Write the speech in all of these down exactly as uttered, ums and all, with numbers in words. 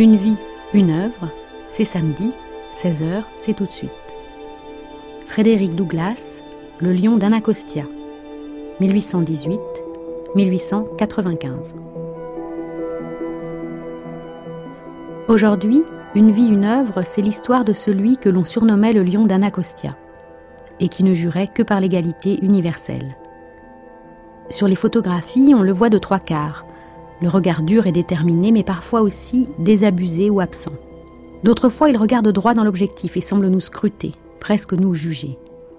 Une vie, une œuvre, c'est samedi, seize heures, c'est tout de suite. Frédéric Douglass, Le lion d'Anacostia, mille huit cent dix-huit à mille huit cent quatre-vingt-quinze. Aujourd'hui, Une vie, une œuvre, c'est l'histoire de celui que l'on surnommait le lion d'Anacostia et qui ne jurait que par l'égalité universelle. Sur les photographies, on le voit de trois quarts, le regard dur et déterminé, mais parfois aussi désabusé ou absent. D'autres fois, il regarde droit dans l'objectif et semble nous scruter, presque nous juger.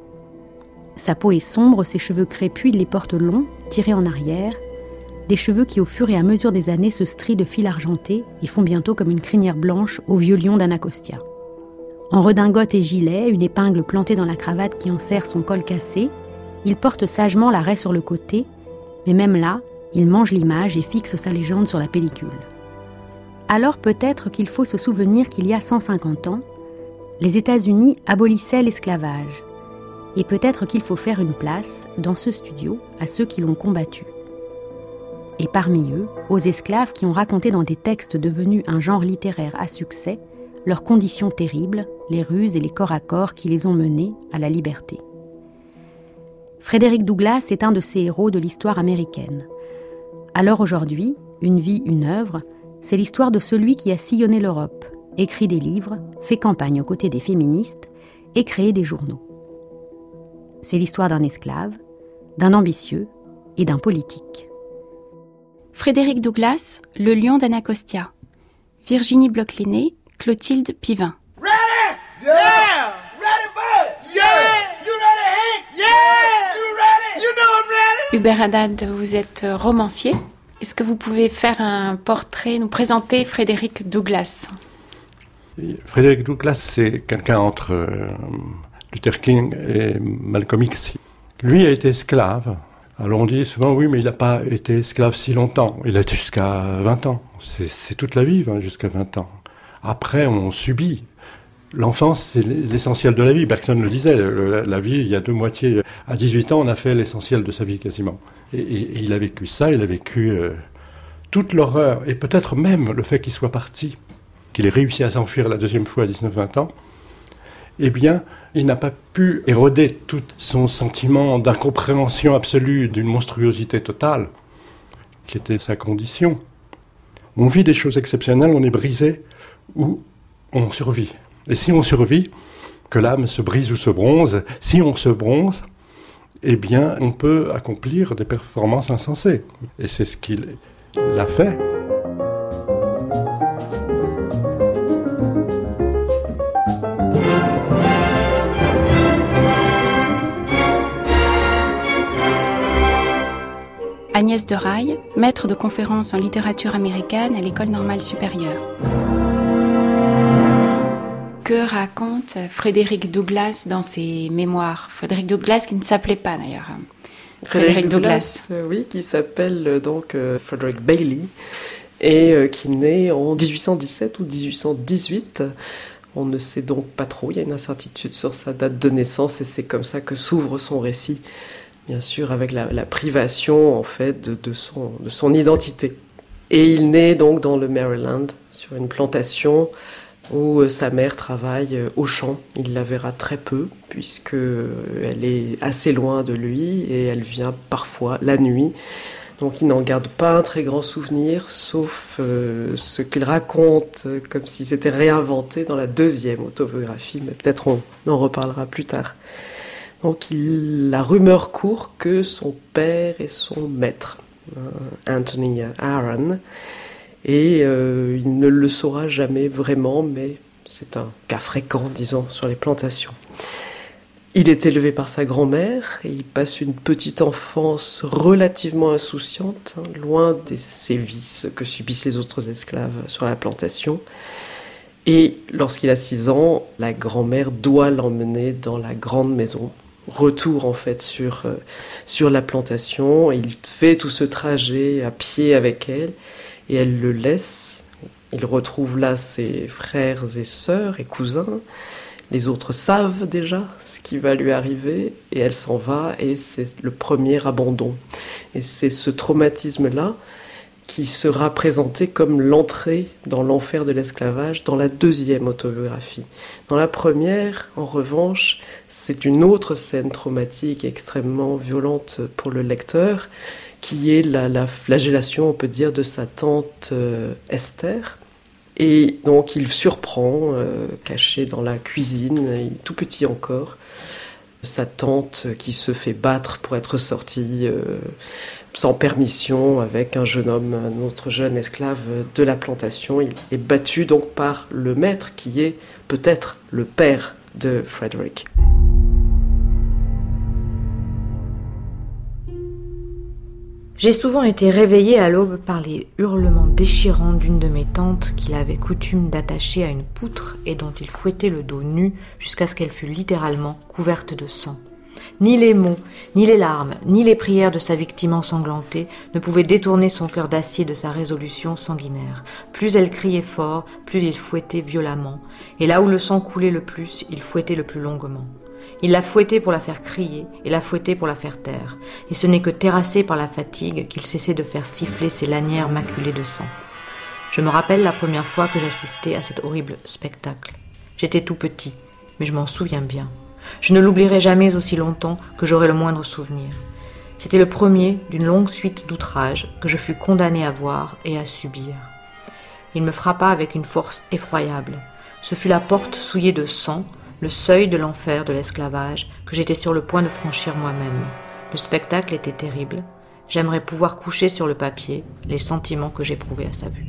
Sa peau est sombre, ses cheveux crépus, il les porte longs, tirés en arrière, des cheveux qui au fur et à mesure des années se strient de fils argentés et font bientôt comme une crinière blanche au vieux lion d'Anacostia. En redingote et gilet, une épingle plantée dans la cravate qui enserre son col cassé, il porte sagement la raie sur le côté, mais même là, il mange l'image et fixe sa légende sur la pellicule. Alors peut-être qu'il faut se souvenir qu'il y a cent cinquante ans, les États-Unis abolissaient l'esclavage. Et peut-être qu'il faut faire une place, dans ce studio, à ceux qui l'ont combattu. Et parmi eux, aux esclaves qui ont raconté dans des textes devenus un genre littéraire à succès, leurs conditions terribles, les ruses et les corps à corps qui les ont menés à la liberté. Frédéric Douglass est un de ces héros de l'histoire américaine. Alors aujourd'hui, Une vie, une œuvre, c'est l'histoire de celui qui a sillonné l'Europe, écrit des livres, fait campagne aux côtés des féministes et créé des journaux. C'est l'histoire d'un esclave, d'un ambitieux et d'un politique. Frédéric Douglass, Le lion d'Anacostia. Virginie Bloch-Lenné, Clotilde Pivin. Ready? Yeah! Ready, bud? Yeah! You ready, Hank? Yeah! You ready? You know I'm ready? Hubert Haddad, vous êtes romancier. Est-ce que vous pouvez faire un portrait, nous présenter Frédéric Douglass? Frédéric Douglass, c'est quelqu'un entre euh, Luther King et Malcolm X. Lui a été esclave. Alors on dit souvent, oui, mais il n'a pas été esclave si longtemps. Il a été jusqu'à vingt ans. C'est, c'est toute la vie, hein, jusqu'à vingt ans. Après, on subit. L'enfance, c'est l'essentiel de la vie. Bergson le disait, la, la vie, il y a deux moitiés. À dix-huit ans, on a fait l'essentiel de sa vie, quasiment. Et, et, et il a vécu ça, il a vécu euh, toute l'horreur, et peut-être même le fait qu'il soit parti, qu'il ait réussi à s'enfuir la deuxième fois à dix-neuf vingt ans, eh bien, il n'a pas pu éroder tout son sentiment d'incompréhension absolue, d'une monstruosité totale, qui était sa condition. On vit des choses exceptionnelles, on est brisé, ou on survit. Et si on survit, que l'âme se brise ou se bronze, si on se bronze, eh bien, on peut accomplir des performances insensées. Et c'est ce qu'il a fait. Agnès de Raille, maître de conférences en littérature américaine à l'École normale supérieure. Que raconte Frédéric Douglass dans ses mémoires? Frédéric Douglass qui ne s'appelait pas d'ailleurs. Frédéric, Frédéric Douglass, Douglass euh, oui, qui s'appelle euh, donc euh, Frederick Bailey et euh, qui naît en dix-huit cent dix-sept ou dix-huit cent dix-huit. On ne sait donc pas trop, il y a une incertitude sur sa date de naissance et c'est comme ça que s'ouvre son récit, bien sûr avec la, la privation en fait de, de, son, de son identité. Et il naît donc dans le Maryland, sur une plantation où sa mère travaille au champ. Il la verra très peu, puisqu'elle est assez loin de lui, et elle vient parfois la nuit. Donc il n'en garde pas un très grand souvenir, sauf euh, ce qu'il raconte, euh, comme si c'était réinventé dans la deuxième autobiographie, mais peut-être on en reparlera plus tard. Donc il, la rumeur court que son père est son maître, euh, Anthony Aaron, et euh, il ne le saura jamais vraiment, mais c'est un cas fréquent, disons, sur les plantations. Il est élevé par sa grand-mère et il passe une petite enfance relativement insouciante, hein, loin des sévices que subissent les autres esclaves sur la plantation. Et lorsqu'il a six ans, la grand-mère doit l'emmener dans la grande maison. Retour en fait sur, euh, sur la plantation. Et il fait tout ce trajet à pied avec elle. Et elle le laisse. Il retrouve là ses frères et sœurs et cousins. Les autres savent déjà ce qui va lui arriver et elle s'en va et c'est le premier abandon. Et c'est ce traumatisme-là qui sera présentée comme l'entrée dans l'enfer de l'esclavage dans la deuxième autobiographie. Dans la première, en revanche, c'est une autre scène traumatique extrêmement violente pour le lecteur, qui est la, la flagellation, on peut dire, de sa tante euh, Esther. Et donc il surprend, euh, caché dans la cuisine, tout petit encore, sa tante qui se fait battre pour être sortie euh, sans permission avec un jeune homme, un autre jeune esclave de la plantation. Il est battu donc par le maître qui est peut-être le père de Frederick. J'ai souvent été réveillée à l'aube par les hurlements déchirants d'une de mes tantes qu'il avait coutume d'attacher à une poutre et dont il fouettait le dos nu jusqu'à ce qu'elle fût littéralement couverte de sang. Ni les mots, ni les larmes, ni les prières de sa victime ensanglantée ne pouvaient détourner son cœur d'acier de sa résolution sanguinaire. Plus elle criait fort, plus il fouettait violemment, et là où le sang coulait le plus, il fouettait le plus longuement. Il la fouettait pour la faire crier et la fouettait pour la faire taire. Et ce n'est que terrassé par la fatigue qu'il cessait de faire siffler ses lanières maculées de sang. Je me rappelle la première fois que j'assistais à cet horrible spectacle. J'étais tout petit, mais je m'en souviens bien. Je ne l'oublierai jamais aussi longtemps que j'aurai le moindre souvenir. C'était le premier d'une longue suite d'outrages que je fus condamné à voir et à subir. Il me frappa avec une force effroyable. Ce fut la porte souillée de sang, le seuil de l'enfer de l'esclavage que j'étais sur le point de franchir moi-même. Le spectacle était terrible. J'aimerais pouvoir coucher sur le papier les sentiments que j'éprouvais à sa vue.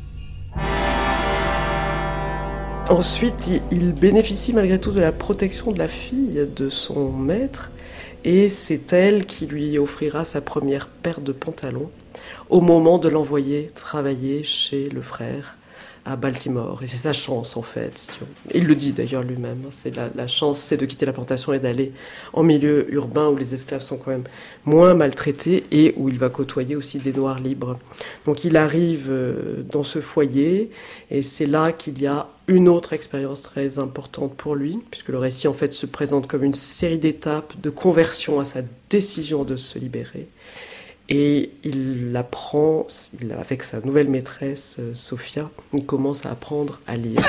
Ensuite, il bénéficie malgré tout de la protection de la fille de son maître, et c'est elle qui lui offrira sa première paire de pantalons au moment de l'envoyer travailler chez le frère à Baltimore. Et c'est sa chance, en fait. Il le dit d'ailleurs lui-même. C'est la, la chance, c'est de quitter la plantation et d'aller en milieu urbain où les esclaves sont quand même moins maltraités et où il va côtoyer aussi des Noirs libres. Donc il arrive dans ce foyer et c'est là qu'il y a une autre expérience très importante pour lui, puisque le récit en fait se présente comme une série d'étapes de conversion à sa décision de se libérer. Et il apprend, il, avec sa nouvelle maîtresse, Sophia, il commence à apprendre à lire.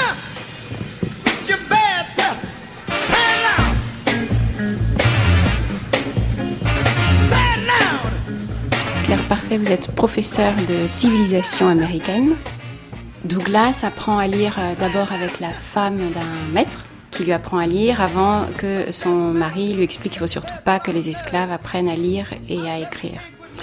Claire Parfait, vous êtes professeur de civilisation américaine. Douglas apprend à lire d'abord avec la femme d'un maître, qui lui apprend à lire avant que son mari lui explique qu'il ne faut surtout pas que les esclaves apprennent à lire et à écrire.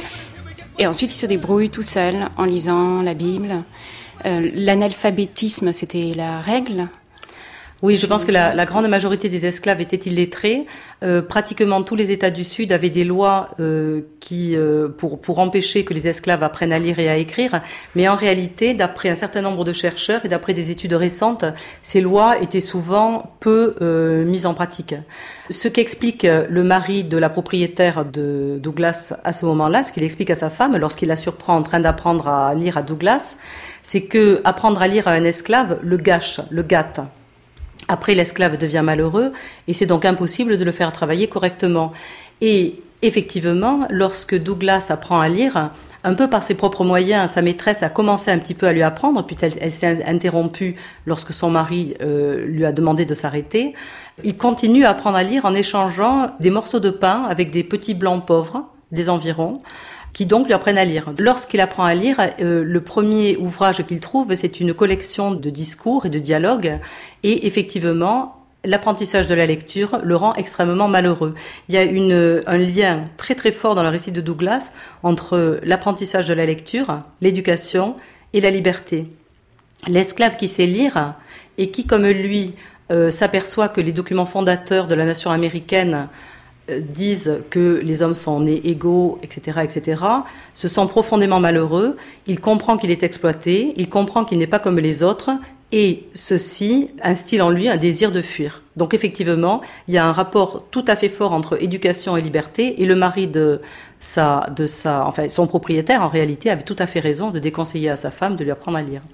Et ensuite, il se débrouille tout seul en lisant la Bible. Euh, l'analphabétisme, c'était la règle. Oui, je pense que la, la grande majorité des esclaves étaient illettrés. Euh, pratiquement tous les États du Sud avaient des lois euh, qui, euh, pour, pour empêcher que les esclaves apprennent à lire et à écrire. Mais en réalité, d'après un certain nombre de chercheurs et d'après des études récentes, ces lois étaient souvent peu euh, mises en pratique. Ce qu'explique le mari de la propriétaire de Douglas à ce moment-là, ce qu'il explique à sa femme lorsqu'il la surprend en train d'apprendre à lire à Douglas, c'est que apprendre à lire à un esclave le gâche, le gâte. Après, l'esclave devient malheureux et c'est donc impossible de le faire travailler correctement. Et effectivement, lorsque Douglas apprend à lire, un peu par ses propres moyens, sa maîtresse a commencé un petit peu à lui apprendre, puis elle, elle s'est interrompue lorsque son mari euh, lui a demandé de s'arrêter. Il continue à apprendre à lire en échangeant des morceaux de pain avec des petits blancs pauvres, des environs, qui donc lui apprennent à lire. Lorsqu'il apprend à lire, euh, le premier ouvrage qu'il trouve, c'est une collection de discours et de dialogues, et effectivement, l'apprentissage de la lecture le rend extrêmement malheureux. Il y a une, un lien très très fort dans le récit de Douglas entre l'apprentissage de la lecture, l'éducation et la liberté. L'esclave qui sait lire et qui, comme lui, euh, s'aperçoit que les documents fondateurs de la nation américaine disent que les hommes sont nés égaux, et cetera, et cetera, se sent profondément malheureux, il comprend qu'il est exploité, il comprend qu'il n'est pas comme les autres, et ceci instille en lui un désir de fuir. Donc effectivement, il y a un rapport tout à fait fort entre éducation et liberté, et le mari de sa, de sa, enfin son propriétaire, en réalité, avait tout à fait raison de déconseiller à sa femme de lui apprendre à lire.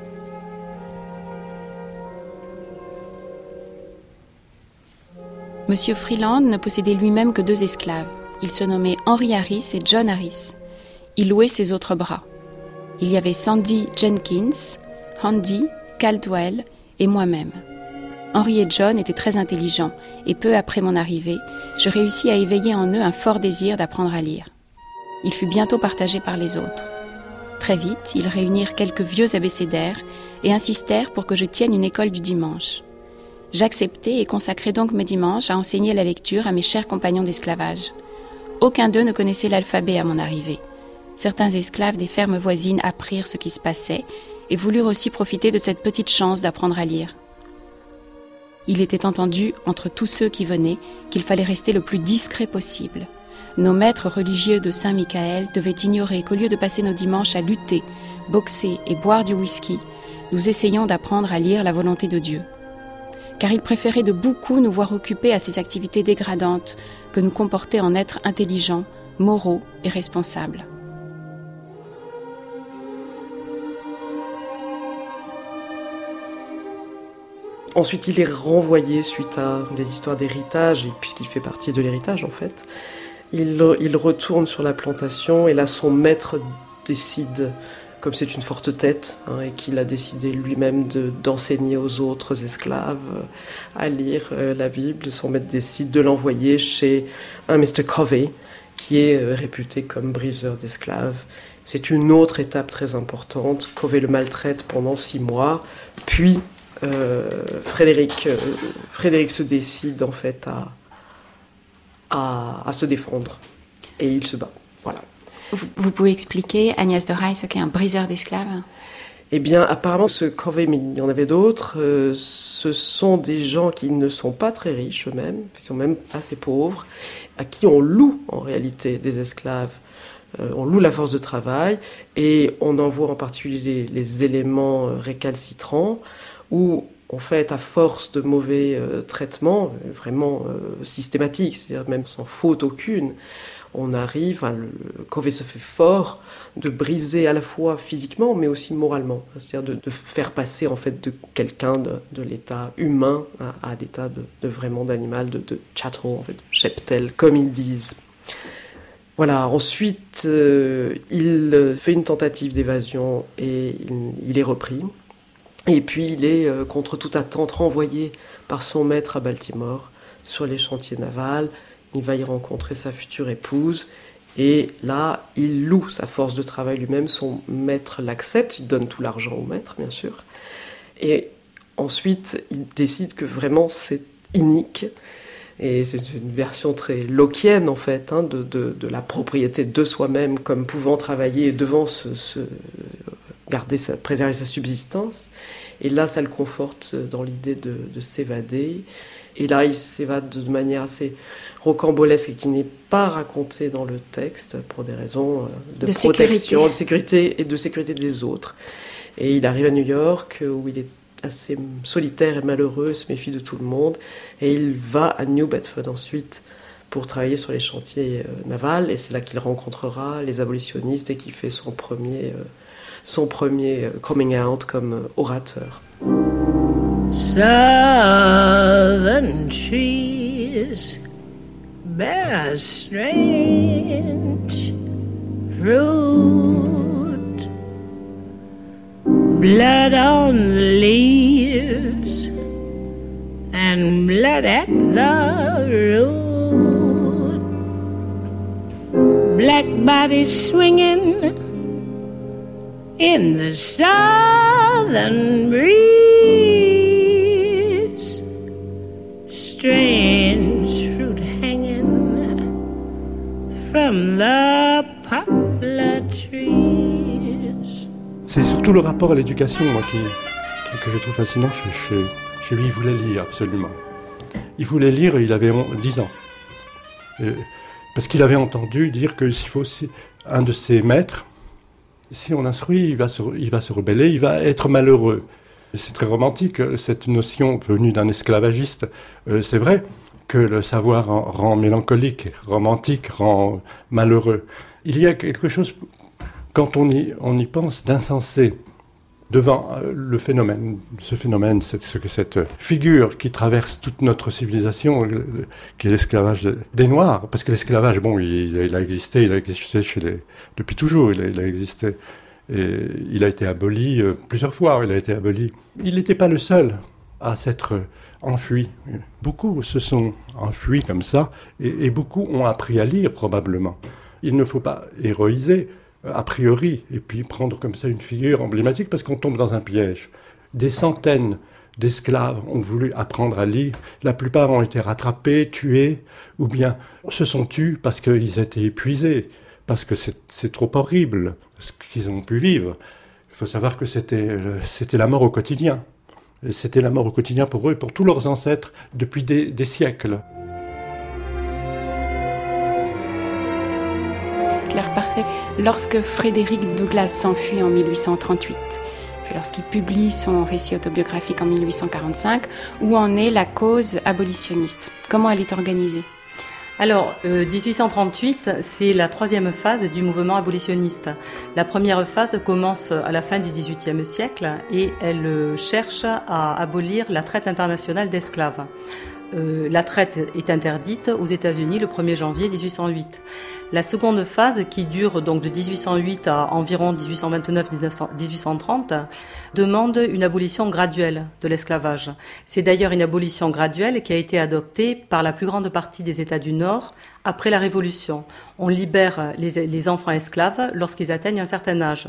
Monsieur Freeland ne possédait lui-même que deux esclaves. Ils se nommaient Henry Harris et John Harris. Il louait ses autres bras. Il y avait Sandy Jenkins, Handy, Caldwell et moi-même. Henry et John étaient très intelligents et peu après mon arrivée, je réussis à éveiller en eux un fort désir d'apprendre à lire. Il fut bientôt partagé par les autres. Très vite, ils réunirent quelques vieux abécédaires et insistèrent pour que je tienne une école du dimanche. J'acceptai et consacrai donc mes dimanches à enseigner la lecture à mes chers compagnons d'esclavage. Aucun d'eux ne connaissait l'alphabet à mon arrivée. Certains esclaves des fermes voisines apprirent ce qui se passait et voulurent aussi profiter de cette petite chance d'apprendre à lire. Il était entendu, entre tous ceux qui venaient, qu'il fallait rester le plus discret possible. Nos maîtres religieux de Saint-Michael devaient ignorer qu'au lieu de passer nos dimanches à lutter, boxer et boire du whisky, nous essayions d'apprendre à lire la volonté de Dieu. Car ils préféraient de beaucoup nous voir occupés à ces activités dégradantes que nous comportaient en êtres intelligents, moraux et responsables. Ensuite, il est renvoyé suite à des histoires d'héritage, et puisqu'il fait partie de l'héritage en fait. Il, il retourne sur la plantation et là son maître décide, comme c'est une forte tête, hein, et qu'il a décidé lui-même de, d'enseigner aux autres esclaves à lire euh, la Bible, son maître décide de l'envoyer chez un mister Covey, qui est euh, réputé comme briseur d'esclaves. C'est une autre étape très importante. Covey le maltraite pendant six mois, puis euh, Frédéric, euh, Frédéric se décide en fait à À, à se défendre. Et il se bat. Voilà. Vous, vous pouvez expliquer, Agnès de Raille, ce qu'est un briseur d'esclaves ? Eh bien, apparemment, ce Covey, mais il y en avait d'autres, euh, ce sont des gens qui ne sont pas très riches eux-mêmes, qui sont même assez pauvres, à qui on loue en réalité des esclaves. Euh, on loue la force de travail et on envoie en particulier les, les éléments récalcitrants où en fait, à force de mauvais euh, traitements, euh, vraiment euh, systématiques, c'est-à-dire même sans faute aucune, on arrive, enfin, le, le Covey se fait fort de briser à la fois physiquement, mais aussi moralement. C'est-à-dire de, de faire passer en fait de quelqu'un de, de l'état humain à, à l'état de, de vraiment d'animal, de, de chattel, en fait, cheptel, comme ils disent. Voilà, ensuite, euh, il fait une tentative d'évasion et il, il est repris. Et puis il est, euh, contre toute attente, renvoyé par son maître à Baltimore, sur les chantiers navals. Il va y rencontrer sa future épouse. Et là, il loue sa force de travail lui-même. Son maître l'accepte. Il donne tout l'argent au maître, bien sûr. Et ensuite, il décide que vraiment, c'est inique. Et c'est une version très lockienne, en fait, hein, de, de, de la propriété de soi-même comme pouvant travailler devant ce... ce garder sa, préserver sa subsistance. Et là, ça le conforte dans l'idée de, de s'évader. Et là, il s'évade de manière assez rocambolesque et qui n'est pas racontée dans le texte pour des raisons de, de protection, sécurité. de sécurité et de sécurité des autres. Et il arrive à New York où il est assez solitaire et malheureux, se méfie de tout le monde. Et il va à New Bedford ensuite pour travailler sur les chantiers navals. Et c'est là qu'il rencontrera les abolitionnistes et qu'il fait son premier... son premier coming out comme orateur. Southern trees bear strange fruit, blood on the leaves and blood at the root, black bodies swinging in the southern breeze, strange fruit hanging from the poplar trees. C'est surtout le rapport à l'éducation, moi, qui, qui, que je trouve fascinant. Chez, chez, chez lui, il voulait lire, absolument. Il voulait lire, il avait dix ans. Et, parce qu'il avait entendu dire que s'il faut un de ses maîtres, si on instruit, il va, se, il va se rebeller, il va être malheureux. C'est très romantique, cette notion venue d'un esclavagiste. Euh, c'est vrai que le savoir rend mélancolique, romantique, rend malheureux. Il y a quelque chose, quand on y, on y pense, d'insensé devant le phénomène, ce phénomène, cette, cette figure qui traverse toute notre civilisation, qui est l'esclavage des Noirs. Parce que l'esclavage, bon, il, il a existé, il a existé chez les, depuis toujours, il a, il a existé. Et il a été aboli euh, plusieurs fois, il a été aboli. Il n'était pas le seul à s'être enfui. Beaucoup se sont enfuis comme ça, et, et beaucoup ont appris à lire probablement. Il ne faut pas héroïser a priori, et puis prendre comme ça une figure emblématique, parce qu'on tombe dans un piège. Des centaines d'esclaves ont voulu apprendre à lire. La plupart ont été rattrapés, tués, ou bien se sont tus parce qu'ils étaient épuisés, parce que c'est, c'est trop horrible ce qu'ils ont pu vivre. Il faut savoir que c'était, c'était la mort au quotidien. Et c'était la mort au quotidien pour eux et pour tous leurs ancêtres depuis des, des siècles. Claire Parfait, lorsque Frédéric Douglass s'enfuit en mille huit cent trente-huit, puis lorsqu'il publie son récit autobiographique en mille huit cent quarante-cinq, où en est la cause abolitionniste? Comment elle est organisée? Alors, euh, dix-huit cent trente-huit, c'est la troisième phase du mouvement abolitionniste. La première phase commence à la fin du dix-huitième siècle et elle euh, cherche à abolir la traite internationale d'esclaves. Euh, la traite est interdite aux États-Unis le premier janvier dix-huit cent huit. La seconde phase, qui dure donc de dix-huit cent huit à environ dix-huit cent vingt-neuf à dix-huit cent trente, demande une abolition graduelle de l'esclavage. C'est d'ailleurs une abolition graduelle qui a été adoptée par la plus grande partie des États du Nord après la Révolution. On libère les, les enfants esclaves lorsqu'ils atteignent un certain âge.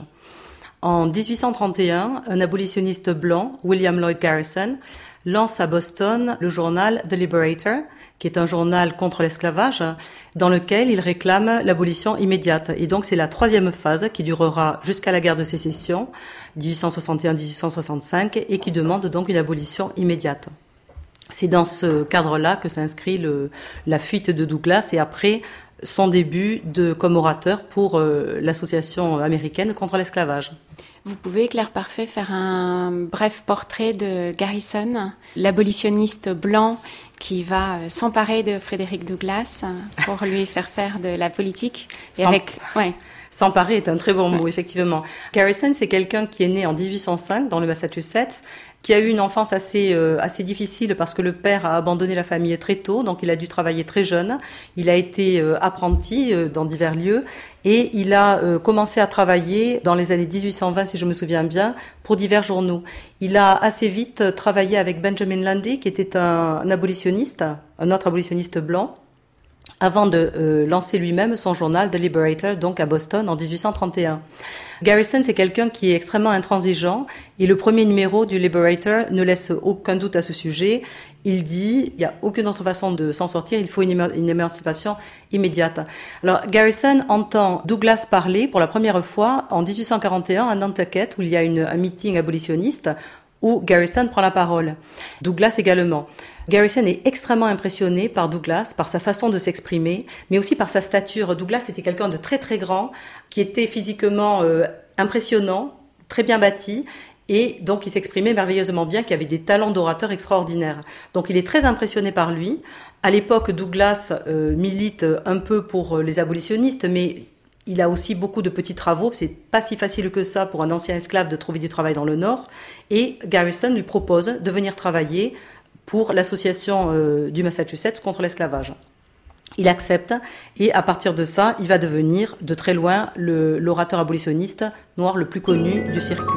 En dix-huit cent trente et un, un abolitionniste blanc, William Lloyd Garrison, lance à Boston le journal The Liberator, qui est un journal contre l'esclavage, dans lequel il réclame l'abolition immédiate. Et donc c'est la troisième phase qui durera jusqu'à la guerre de sécession, dix-huit cent soixante et un à dix-huit cent soixante-cinq, et qui demande donc une abolition immédiate. C'est dans ce cadre-là que s'inscrit le, la fuite de Douglass et après son début de, comme orateur pour euh, l'association américaine contre l'esclavage. Vous pouvez, Claire Parfait, faire un bref portrait de Garrison, l'abolitionniste blanc qui va s'emparer de Frédéric Douglass pour lui faire faire de la politique. Et S'em... avec, ouais. S'emparer est un très bon ouais. mot, effectivement. Garrison, c'est quelqu'un qui est né en dix-huit cent cinq dans le Massachusetts, qui a eu une enfance assez euh, assez difficile parce que le père a abandonné la famille très tôt, donc il a dû travailler très jeune. Il a été euh, apprenti euh, dans divers lieux et il a euh, commencé à travailler dans les années dix-huit cent vingt, si je me souviens bien, pour divers journaux. Il a assez vite travaillé avec Benjamin Lundy, qui était un, un abolitionniste, un autre abolitionniste blanc, avant de euh, lancer lui-même son journal The Liberator, donc à Boston en dix-huit cent trente et un. Garrison, c'est quelqu'un qui est extrêmement intransigeant et le premier numéro du Liberator ne laisse aucun doute à ce sujet. Il dit, il n'y a aucune autre façon de s'en sortir, il faut une, éma- une émancipation immédiate. Alors, Garrison entend Douglass parler pour la première fois en dix-huit cent quarante et un à Nantucket, où il y a une, un meeting abolitionniste, où Garrison prend la parole. Douglass également. Garrison est extrêmement impressionné par Douglass, par sa façon de s'exprimer, mais aussi par sa stature. Douglass était quelqu'un de très très grand, qui était physiquement euh, impressionnant, très bien bâti, et donc il s'exprimait merveilleusement bien, qui avait des talents d'orateur extraordinaires. Donc il est très impressionné par lui. À l'époque, Douglass euh, milite un peu pour les abolitionnistes, mais il a aussi beaucoup de petits travaux. C'est pas si facile que ça pour un ancien esclave de trouver du travail dans le Nord. Et Garrison lui propose de venir travailler pour l'association euh, du Massachusetts contre l'esclavage. Il accepte et à partir de ça, il va devenir de très loin le, l'orateur abolitionniste noir le plus connu du circuit.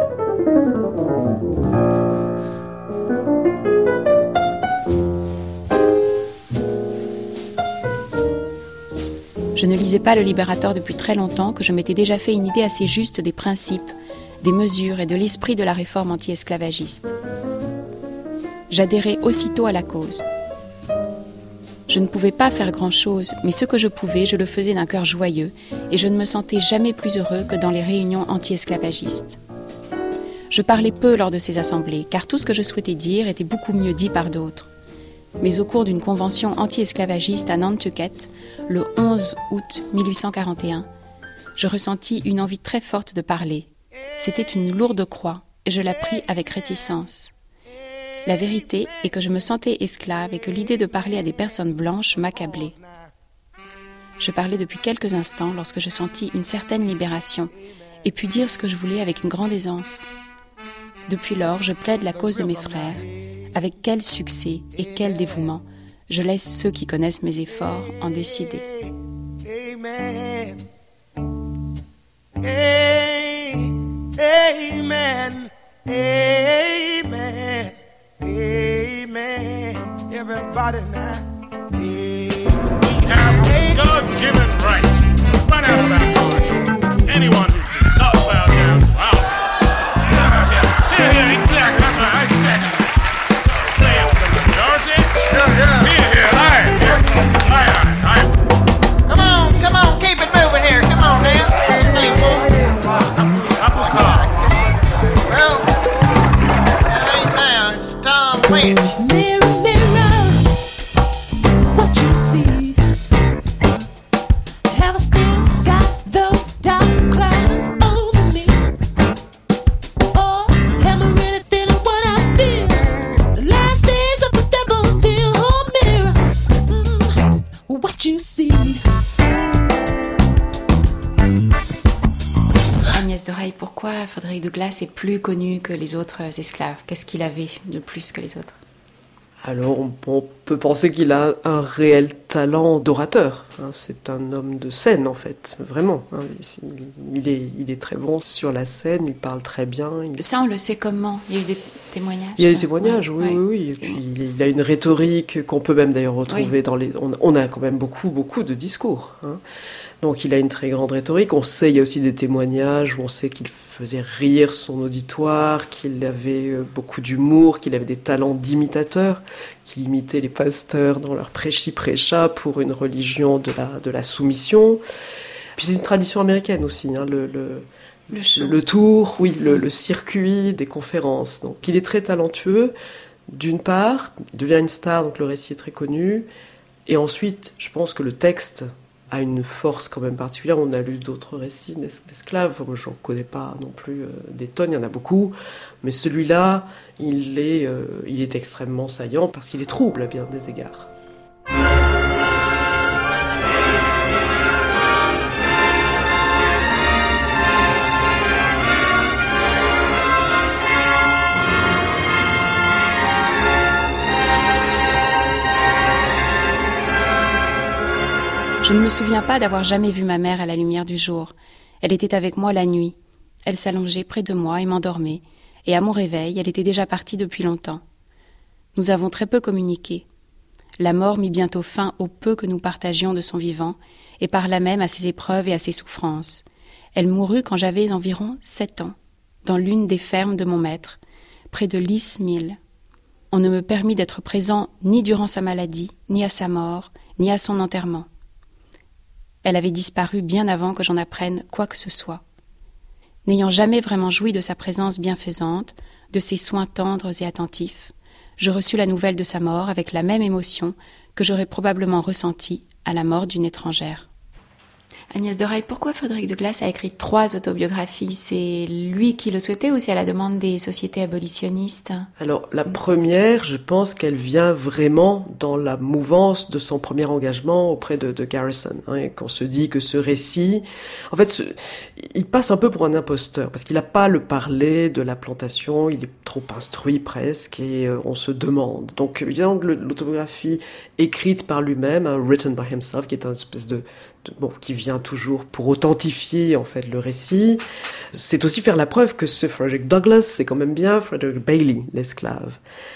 Je ne lisais pas le Libérateur depuis très longtemps que je m'étais déjà fait une idée assez juste des principes, des mesures et de l'esprit de la réforme anti-esclavagiste. J'adhérais aussitôt à la cause. Je ne pouvais pas faire grand-chose, mais ce que je pouvais, je le faisais d'un cœur joyeux, et je ne me sentais jamais plus heureux que dans les réunions anti-esclavagistes. Je parlais peu lors de ces assemblées, car tout ce que je souhaitais dire était beaucoup mieux dit par d'autres. Mais au cours d'une convention anti-esclavagiste à Nantucket, le onze août mille huit cent quarante et un, je ressentis une envie très forte de parler. C'était une lourde croix, et je la pris avec réticence. La vérité est que je me sentais esclave et que l'idée de parler à des personnes blanches m'accablait. Je parlais depuis quelques instants lorsque je sentis une certaine libération et pus dire ce que je voulais avec une grande aisance. Depuis lors, je plaide la cause de mes frères. Avec quel succès et quel dévouement, je laisse ceux qui connaissent mes efforts en décider. Amen. Amen. Amen. Amen. Everybody now. Amen. We have a God-given right right out of our party. Anyone who does not bow down to our yeah, yeah, yeah, yeah, exactly. That's right. I said it. Say it for the majority. Yeah, yeah. Here, here, aye. Yes. Aye, aye, aye. Come on, come on, keep it moving here. Come on now. Apple car. Well, that ain't now. It's Tom Lynch. Mirror, mirror, what you see? Have I still got those dark clouds over me? Or am I really feeling what I feel? The last days of the devil's deal. Oh, mirror, mm, what you see? Agnès Doreil, pourquoi Frédéric Douglass est plus connu que les autres esclaves? Qu'est-ce qu'il avait de plus que les autres? Alors, on, on peut penser qu'il a un réel talent d'orateur. Hein, c'est un homme de scène, en fait, vraiment. Hein, il, il, est, il est très bon sur la scène, il parle très bien. Il... Ça, on le sait comment? Il y a eu des témoignages? Il y a eu des témoignages, ouais, oui, ouais. oui, oui. Et puis, il, il a une rhétorique qu'on peut même d'ailleurs retrouver oui. dans les... On, on a quand même beaucoup, beaucoup de discours. Hein. Donc, il a une très grande rhétorique. On sait, il y a aussi des témoignages où on sait qu'il faisait rire son auditoire, qu'il avait beaucoup d'humour, qu'il avait des talents d'imitateur, qu'il imitait les pasteurs dans leur prêchi-prêcha pour une religion de la, de la soumission. Puis c'est une tradition américaine aussi, hein, le, le, le, show. le tour, oui, le, le circuit des conférences. Donc, il est très talentueux. D'une part, il devient une star, donc le récit est très connu. Et ensuite, je pense que le texte a une force quand même particulière. On a lu d'autres récits d'esclaves, moi j'en connais pas non plus euh, des tonnes, il y en a beaucoup, mais celui-là, il est, euh, il est extrêmement saillant parce qu'il est trouble à bien des égards. Je ne me souviens pas d'avoir jamais vu ma mère à la lumière du jour. Elle était avec moi la nuit. Elle s'allongeait près de moi et m'endormait. Et à mon réveil, elle était déjà partie depuis longtemps. Nous avons très peu communiqué. La mort mit bientôt fin au peu que nous partagions de son vivant, et par là même à ses épreuves et à ses souffrances. Elle mourut quand j'avais environ sept ans, dans l'une des fermes de mon maître, près de Lees Mill. On ne me permit d'être présent ni durant sa maladie, ni à sa mort, ni à son enterrement. Elle avait disparu bien avant que j'en apprenne quoi que ce soit. N'ayant jamais vraiment joui de sa présence bienfaisante, de ses soins tendres et attentifs, je reçus la nouvelle de sa mort avec la même émotion que j'aurais probablement ressentie à la mort d'une étrangère. Agnès Doreil, pourquoi Frédéric Douglass a écrit trois autobiographies? C'est lui qui le souhaitait ou c'est à la demande des sociétés abolitionnistes? Alors, la première, je pense qu'elle vient vraiment dans la mouvance de son premier engagement auprès de, de Garrison. Hein, qu'on se dit que ce récit, en fait, ce, il passe un peu pour un imposteur, parce qu'il n'a pas le parler de la plantation, il est trop instruit presque, et euh, on se demande. Donc, évidemment, l'autobiographie écrite par lui-même, hein, written by himself, qui est une espèce de De, bon, qui vient toujours pour authentifier en fait le récit. C'est aussi faire la preuve que ce Frederick Douglass, c'est quand même bien Frederick Bailey, l'esclave.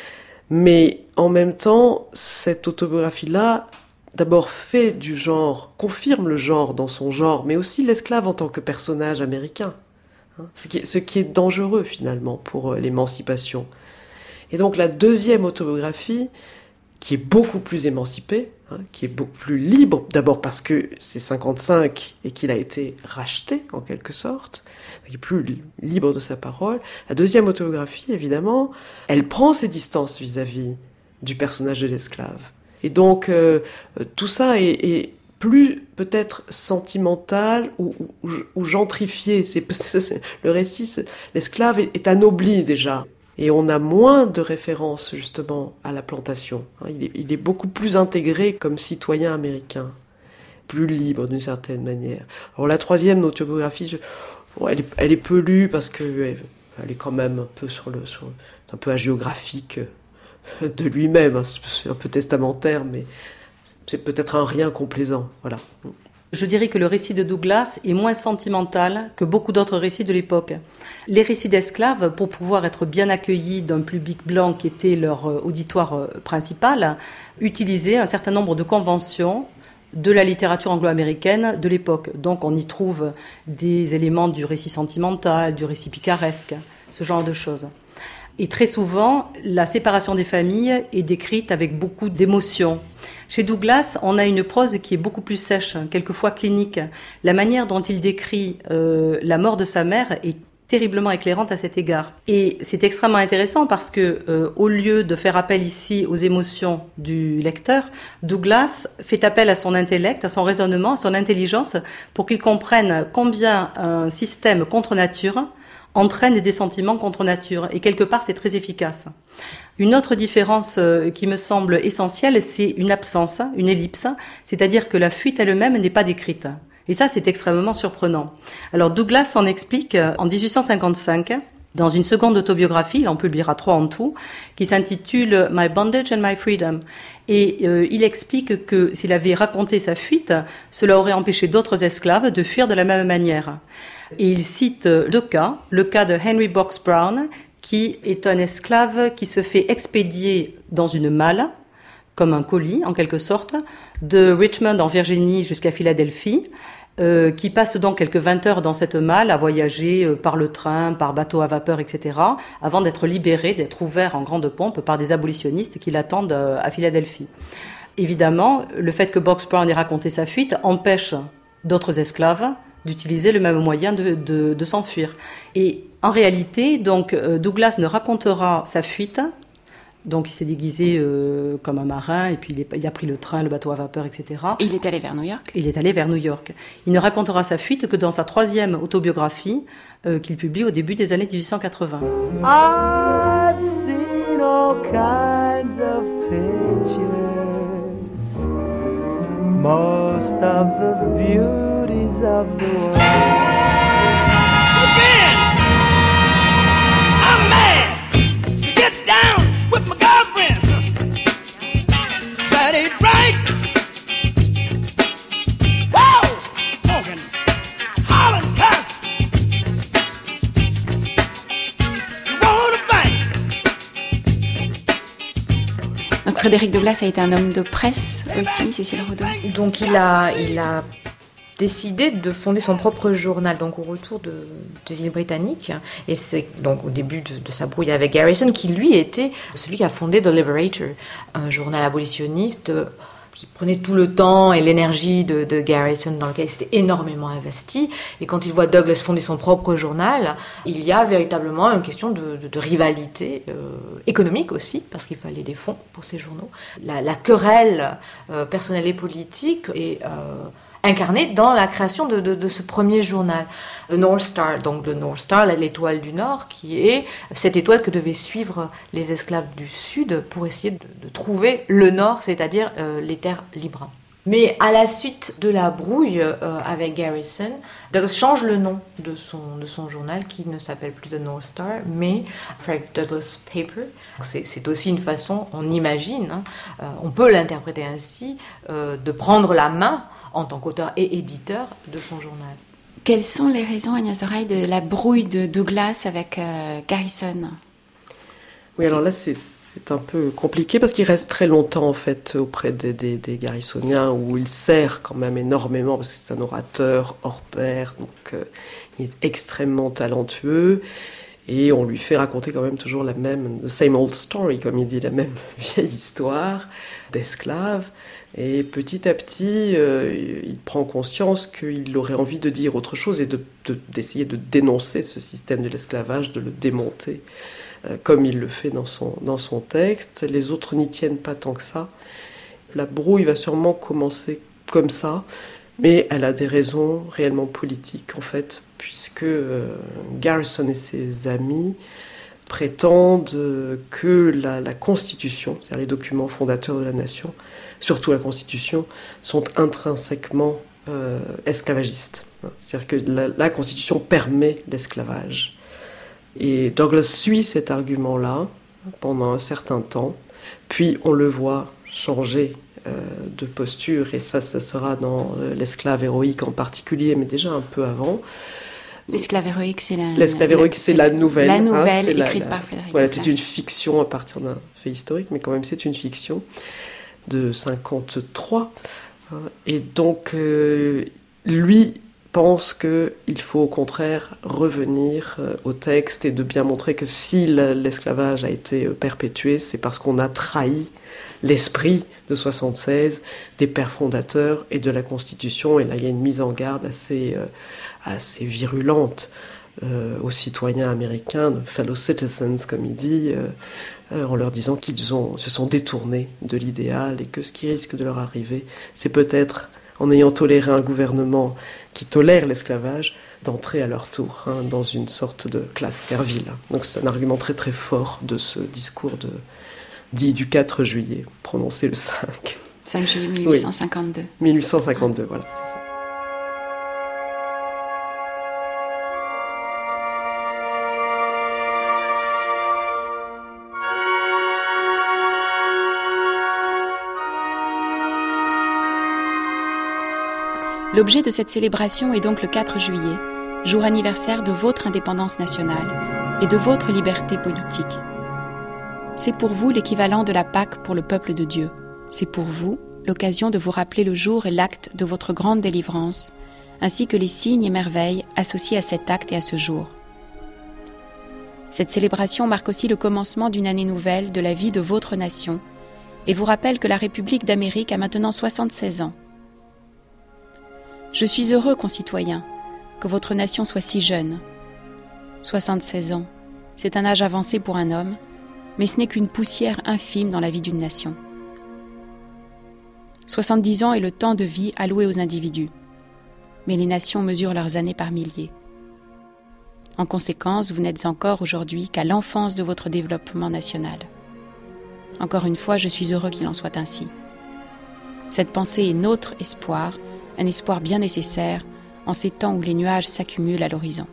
Mais en même temps, cette autobiographie-là, d'abord fait du genre, confirme le genre dans son genre, mais aussi l'esclave en tant que personnage américain. Hein, ce, qui est, ce qui est dangereux finalement pour l'émancipation. Et donc la deuxième autobiographie, qui est beaucoup plus émancipé, hein, qui est beaucoup plus libre, d'abord parce que c'est cinquante-cinq et qu'il a été racheté, en quelque sorte, il est plus libre de sa parole. La deuxième autobiographie, évidemment, elle prend ses distances vis-à-vis du personnage de l'esclave. Et donc, euh, tout ça est, est plus peut-être sentimental ou, ou, ou gentrifié. C'est, c'est, le récit, c'est, l'esclave est, est anobli déjà. Et on a moins de références, justement, à la plantation. Il est, il est beaucoup plus intégré comme citoyen américain, plus libre d'une certaine manière. Alors la troisième autobiographie, je, bon, elle, est, elle est peu lue parce qu'elle elle est quand même un peu sur le, sur, un peu hagiographique de lui-même. C'est un peu testamentaire, mais c'est peut-être un rien complaisant. Voilà. Je dirais que le récit de Douglas est moins sentimental que beaucoup d'autres récits de l'époque. Les récits d'esclaves, pour pouvoir être bien accueillis d'un public blanc qui était leur auditoire principal, utilisaient un certain nombre de conventions de la littérature anglo-américaine de l'époque. Donc on y trouve des éléments du récit sentimental, du récit picaresque, ce genre de choses. Et très souvent, la séparation des familles est décrite avec beaucoup d'émotion. Chez Douglas, on a une prose qui est beaucoup plus sèche, quelquefois clinique. La manière dont il décrit euh, la mort de sa mère est terriblement éclairante à cet égard. Et c'est extrêmement intéressant parce que, euh, au lieu de faire appel ici aux émotions du lecteur, Douglas fait appel à son intellect, à son raisonnement, à son intelligence, pour qu'il comprenne combien un système contre nature entraîne des sentiments contre nature. Et quelque part, c'est très efficace. Une autre différence qui me semble essentielle, c'est une absence, une ellipse, c'est-à-dire que la fuite elle-même n'est pas décrite. Et ça, c'est extrêmement surprenant. Alors, Douglas en explique en dix-huit cent cinquante-cinq, dans une seconde autobiographie, il en publiera trois en tout, qui s'intitule « My Bondage and My Freedom ». Et euh, il explique que s'il avait raconté sa fuite, cela aurait empêché d'autres esclaves de fuir de la même manière. Et il cite deux cas, le cas de Henry Box Brown, qui est un esclave qui se fait expédier dans une malle, comme un colis en quelque sorte, de Richmond en Virginie jusqu'à Philadelphie, euh, qui passe donc quelques vingt heures dans cette malle à voyager euh, par le train, par bateau à vapeur, et cetera, avant d'être libéré, d'être ouvert en grande pompe par des abolitionnistes qui l'attendent euh, à Philadelphie. Évidemment, le fait que Box Brown ait raconté sa fuite empêche d'autres esclaves d'utiliser le même moyen de, de, de s'enfuir. Et en réalité, donc, euh, Douglas ne racontera sa fuite. Donc il s'est déguisé euh, comme un marin et puis il, est, il a pris le train, le bateau à vapeur, et cetera. Il est allé vers New York. Il est allé vers New York. Il ne racontera sa fuite que dans sa troisième autobiographie euh, qu'il publie au début des années dix-huit cent quatre-vingts. I've seen all kinds of pictures, most of the beauties of the world. Again, I'm mad to get down with my girlfriend. That ain't right. Whoa! Hogan, Holland cuss. You wanna fight? Donc Frédéric Douglass a été un homme de presse aussi, Cécile Rodin. Donc il a, il a décidé de fonder son propre journal, donc au retour de, des îles britanniques. Et c'est donc au début de, de sa brouille avec Garrison, qui lui était celui qui a fondé The Liberator, un journal abolitionniste qui prenait tout le temps et l'énergie de, de Garrison, dans lequel il s'était énormément investi. Et quand il voit Douglas fonder son propre journal, il y a véritablement une question de, de, de rivalité euh, économique aussi, parce qu'il fallait des fonds pour ces journaux. La, la querelle euh, personnelle et politique est euh, incarnée dans la création de, de, de ce premier journal. The North Star, donc le North Star, l'étoile du Nord, qui est cette étoile que devaient suivre les esclaves du Sud pour essayer de, de trouver le Nord, c'est-à-dire euh, les terres libres. Mais à la suite de la brouille euh, avec Garrison, Douglas change le nom de son, de son journal, qui ne s'appelle plus The North Star, mais Frederick Douglass Paper. C'est, c'est aussi une façon, on imagine, hein, euh, on peut l'interpréter ainsi, euh, de prendre la main en tant qu'auteur et éditeur de son journal. Quelles sont les raisons, Agnès Oreille, de la brouille de Douglas avec euh, Garrison ? Oui, alors là, c'est, c'est un peu compliqué parce qu'il reste très longtemps, en fait, auprès des, des, des Garrisoniens, où il sert quand même énormément, parce que c'est un orateur hors pair, donc euh, il est extrêmement talentueux, et on lui fait raconter quand même toujours la même, the same old story, comme il dit, la même vieille histoire d'esclaves. Et petit à petit, euh, il prend conscience qu'il aurait envie de dire autre chose et de, de, d'essayer de dénoncer ce système de l'esclavage, de le démonter, euh, comme il le fait dans son, dans son texte. Les autres n'y tiennent pas tant que ça. La brouille va sûrement commencer comme ça, mais elle a des raisons réellement politiques, en fait, puisque euh, Garrison et ses amis prétendent que la, la Constitution, c'est-à-dire les documents fondateurs de la nation, surtout la Constitution, sont intrinsèquement euh, esclavagistes. C'est-à-dire que la, la Constitution permet l'esclavage. Et Douglas suit cet argument-là pendant un certain temps, puis on le voit changer euh, de posture, et ça, ça sera dans euh, L'esclave héroïque en particulier, mais déjà un peu avant. L'esclave héroïque, c'est la, L'esclave héroïque, c'est, c'est la nouvelle. La nouvelle, hein, écrite la, par Frédéric Voilà, Douglass. c'est une fiction à partir d'un fait historique, mais quand même, c'est une fiction de cinquante-trois. Hein, et donc, euh, lui pense qu'il faut au contraire revenir euh, au texte et de bien montrer que si l'esclavage a été perpétué, c'est parce qu'on a trahi l'esprit de soixante-seize, des pères fondateurs et de la Constitution. Et là, il y a une mise en garde assez, euh, assez virulente euh, aux citoyens américains, fellow citizens, comme il dit, euh, euh, en leur disant qu'ils ont, se sont détournés de l'idéal et que ce qui risque de leur arriver, c'est peut-être, en ayant toléré un gouvernement qui tolère l'esclavage, d'entrer à leur tour hein, dans une sorte de classe servile. Donc c'est un argument très très fort de ce discours de... dit du quatre juillet, prononcé le cinq. cinq juillet mille huit cent cinquante-deux. Oui, mille huit cent cinquante-deux, voilà, c'est ça. L'objet de cette célébration est donc le quatre juillet, jour anniversaire de votre indépendance nationale et de votre liberté politique. C'est pour vous l'équivalent de la Pâque pour le peuple de Dieu. C'est pour vous l'occasion de vous rappeler le jour et l'acte de votre grande délivrance, ainsi que les signes et merveilles associés à cet acte et à ce jour. Cette célébration marque aussi le commencement d'une année nouvelle de la vie de votre nation et vous rappelle que la République d'Amérique a maintenant soixante-seize ans. Je suis heureux, concitoyens, que votre nation soit si jeune. soixante-seize ans, c'est un âge avancé pour un homme, mais ce n'est qu'une poussière infime dans la vie d'une nation. soixante-dix ans est le temps de vie alloué aux individus, mais les nations mesurent leurs années par milliers. En conséquence, vous n'êtes encore aujourd'hui qu'à l'enfance de votre développement national. Encore une fois, je suis heureux qu'il en soit ainsi. Cette pensée est notre espoir, un espoir bien nécessaire en ces temps où les nuages s'accumulent à l'horizon.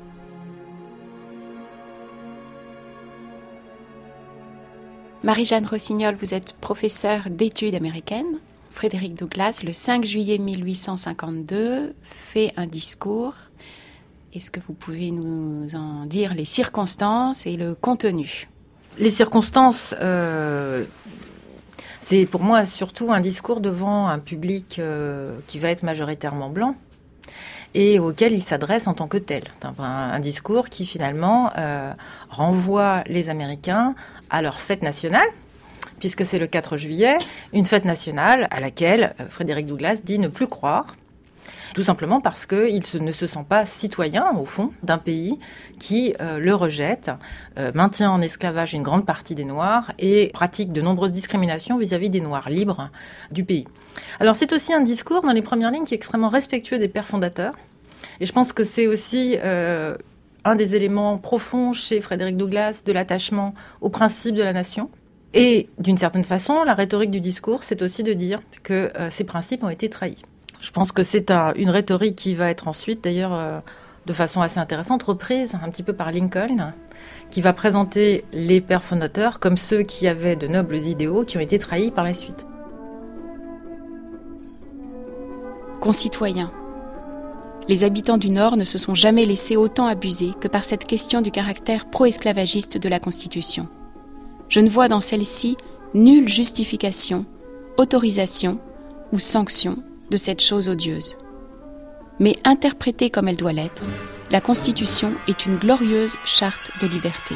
Marie-Jeanne Rossignol, vous êtes professeure d'études américaines. Frédéric Douglass, le cinq juillet mille huit cent cinquante-deux, fait un discours. Est-ce que vous pouvez nous en dire les circonstances et le contenu ? Les circonstances, euh, c'est pour moi surtout un discours devant un public euh, qui va être majoritairement blanc et auquel il s'adresse en tant que tel. Un, un discours qui finalement euh, renvoie les Américains à leur fête nationale, puisque c'est le quatre juillet, une fête nationale à laquelle euh, Frédéric Douglass dit ne plus croire, tout simplement parce qu'il ne se sent pas citoyen, au fond, d'un pays qui euh, le rejette, euh, maintient en esclavage une grande partie des Noirs et pratique de nombreuses discriminations vis-à-vis des Noirs libres du pays. Alors c'est aussi un discours, dans les premières lignes, qui est extrêmement respectueux des pères fondateurs. Et je pense que c'est aussi euh, un des éléments profonds chez Frédéric Douglass de l'attachement aux principes de la nation. Et d'une certaine façon, la rhétorique du discours, c'est aussi de dire que euh, ces principes ont été trahis. Je pense que c'est un, une rhétorique qui va être ensuite, d'ailleurs, euh, de façon assez intéressante, reprise un petit peu par Lincoln, qui va présenter les pères fondateurs comme ceux qui avaient de nobles idéaux qui ont été trahis par la suite. Concitoyens, les habitants du Nord ne se sont jamais laissés autant abuser que par cette question du caractère pro-esclavagiste de la Constitution. Je ne vois dans celle-ci nulle justification, autorisation ou sanction de cette chose odieuse. Mais interprétée comme elle doit l'être, la Constitution est une glorieuse charte de liberté.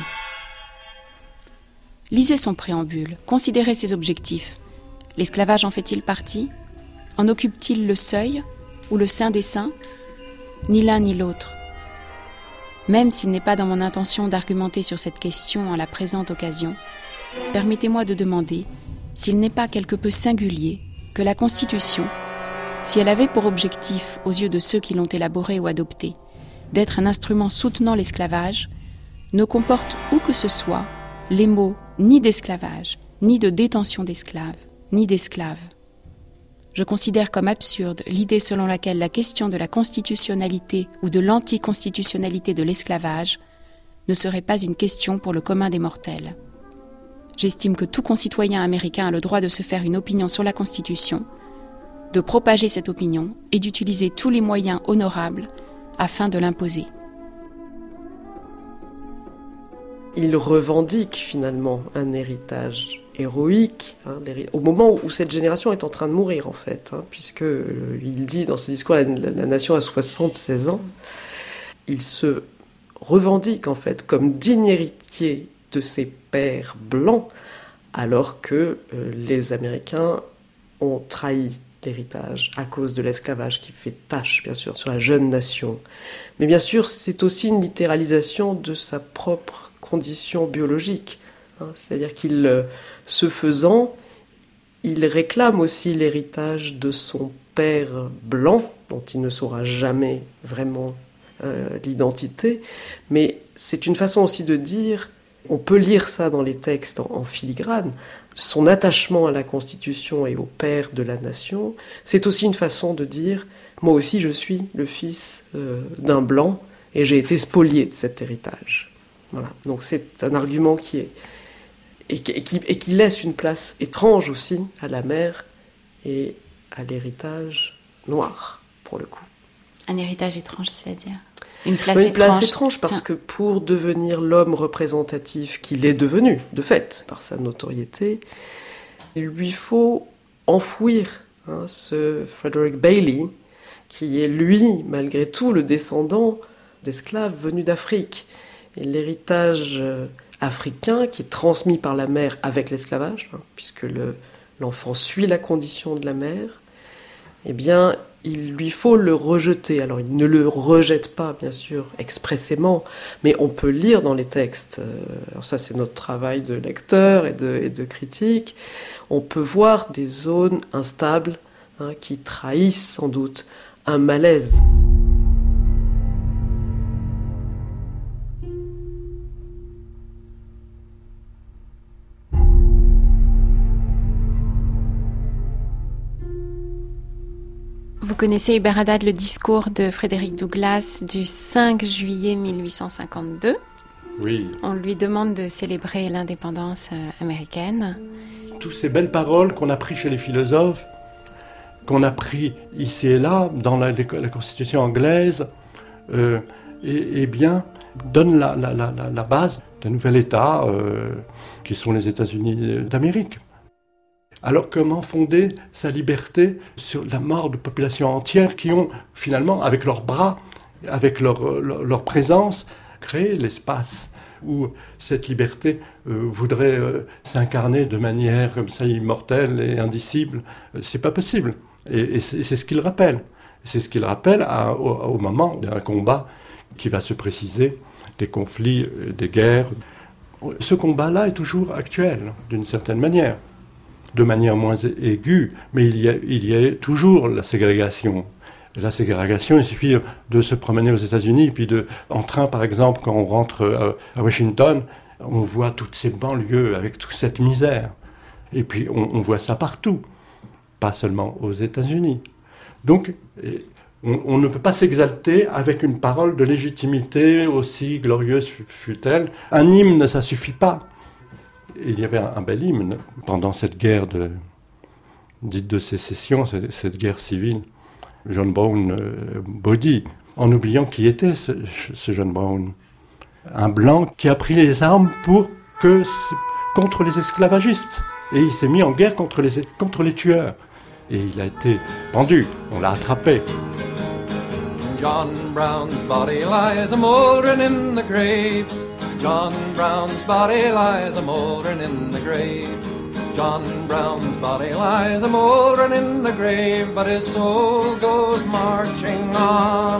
Lisez son préambule, considérez ses objectifs. L'esclavage en fait-il partie ? En occupe-t-il le seuil ou le sein des saints ? Ni l'un ni l'autre. Même s'il n'est pas dans mon intention d'argumenter sur cette question en la présente occasion, permettez-moi de demander s'il n'est pas quelque peu singulier que la Constitution, si elle avait pour objectif, aux yeux de ceux qui l'ont élaborée ou adoptée, d'être un instrument soutenant l'esclavage, ne comporte où que ce soit les mots ni d'esclavage, ni de détention d'esclaves, ni d'esclaves. Je considère comme absurde l'idée selon laquelle la question de la constitutionnalité ou de l'anticonstitutionnalité de l'esclavage ne serait pas une question pour le commun des mortels. J'estime que tout concitoyen américain a le droit de se faire une opinion sur la Constitution, de propager cette opinion et d'utiliser tous les moyens honorables afin de l'imposer. Il revendique finalement un héritage héroïque, hein, au moment où cette génération est en train de mourir en fait, hein, puisque euh, il dit dans ce discours la, la, la nation a soixante-seize ans, il se revendique en fait comme digne héritier de ses pères blancs, alors que euh, les Américains ont trahi l'héritage à cause de l'esclavage qui fait tache, bien sûr, sur la jeune nation. Mais bien sûr, c'est aussi une littéralisation de sa propre condition biologique. Hein, c'est-à-dire qu'il, euh, ce faisant, il réclame aussi l'héritage de son père blanc, dont il ne saura jamais vraiment euh, l'identité. Mais c'est une façon aussi de dire, on peut lire ça dans les textes en, en filigrane, son attachement à la Constitution et au père de la nation, c'est aussi une façon de dire « moi aussi je suis le fils euh, d'un blanc et j'ai été spolié de cet héritage ». Voilà. Donc c'est un argument qui est et qui, et qui, et qui laisse une place étrange aussi à la mère et à l'héritage noir, pour le coup. Un héritage étrange, c'est-à-dire une place oui, une étrange. place étrange parce Tiens. que pour devenir l'homme représentatif qu'il est devenu, de fait, par sa notoriété, il lui faut enfouir hein, ce Frederick Bailey, qui est lui, malgré tout, le descendant d'esclaves venus d'Afrique. Et l'héritage africain qui est transmis par la mère avec l'esclavage, hein, puisque le, l'enfant suit la condition de la mère, eh bien, il lui faut le rejeter. Alors, il ne le rejette pas, bien sûr, expressément, mais on peut lire dans les textes, alors ça c'est notre travail de lecteur et de, et de critique, on peut voir des zones instables hein, qui trahissent sans doute un malaise. Vous connaissez Hubert Haddad, le discours de Frédéric Douglass du cinq juillet mille huit cent cinquante-deux. Oui. On lui demande de célébrer l'indépendance américaine. Toutes ces belles paroles qu'on a prises chez les philosophes, qu'on a pris ici et là, dans la, la Constitution anglaise, euh, et, et bien, donnent la, la, la, la base d'un nouvel État, euh, qui sont les États-Unis d'Amérique. Alors comment fonder sa liberté sur la mort de populations entières qui ont finalement, avec leurs bras, avec leur, leur, leur présence, créé l'espace où cette liberté euh, voudrait euh, s'incarner de manière comme ça immortelle et indicible. C'est pas possible. Et, et c'est, c'est ce qu'il rappelle. C'est ce qu'il rappelle à, au, au moment d'un combat qui va se préciser, des conflits, des guerres. Ce combat-là est toujours actuel, d'une certaine manière. De manière moins aiguë, mais il y a, il y a toujours la ségrégation. Et la ségrégation, il suffit de se promener aux États-Unis, puis de, en train, par exemple, quand on rentre à Washington, on voit toutes ces banlieues avec toute cette misère. Et puis, on, on voit ça partout, pas seulement aux États-Unis. Donc, on, on ne peut pas s'exalter avec une parole de légitimité, aussi glorieuse fût-elle. Un hymne, ça suffit pas. Il y avait un bel hymne pendant cette guerre de, dite de sécession, cette, cette guerre civile. John Brown euh, Body, en oubliant qui était ce, ce John Brown. Un blanc qui a pris les armes pour que, contre les esclavagistes. Et il s'est mis en guerre contre les, contre les tueurs. Et il a été pendu, on l'a attrapé. John Brown's body lies a mouldering in the grave. John Brown's body lies a mouldering in the grave. John Brown's body lies a mouldering in the grave, but his soul goes marching on.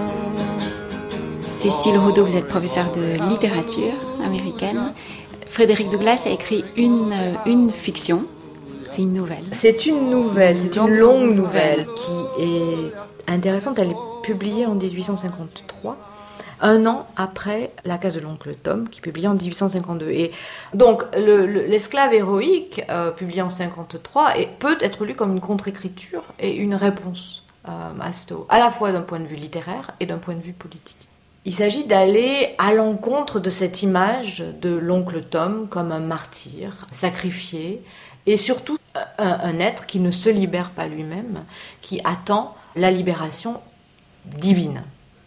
Cécile Rodeau, vous êtes professeure de littérature américaine. Frédéric Douglass a écrit une, une fiction, c'est une nouvelle. C'est une nouvelle, c'est une longue nouvelle qui est intéressante. Elle est publiée en dix-huit cent cinquante-trois. Un an après La case de l'oncle Tom, qui est publiée en dix-huit cent cinquante-deux. Et donc, le, le, l'esclave héroïque, euh, publié en cinquante-trois, et peut être lu comme une contre-écriture et une réponse euh, à Stowe, à la fois d'un point de vue littéraire et d'un point de vue politique. Il s'agit d'aller à l'encontre de cette image de l'oncle Tom comme un martyr, sacrifié, et surtout un, un être qui ne se libère pas lui-même, qui attend la libération divine.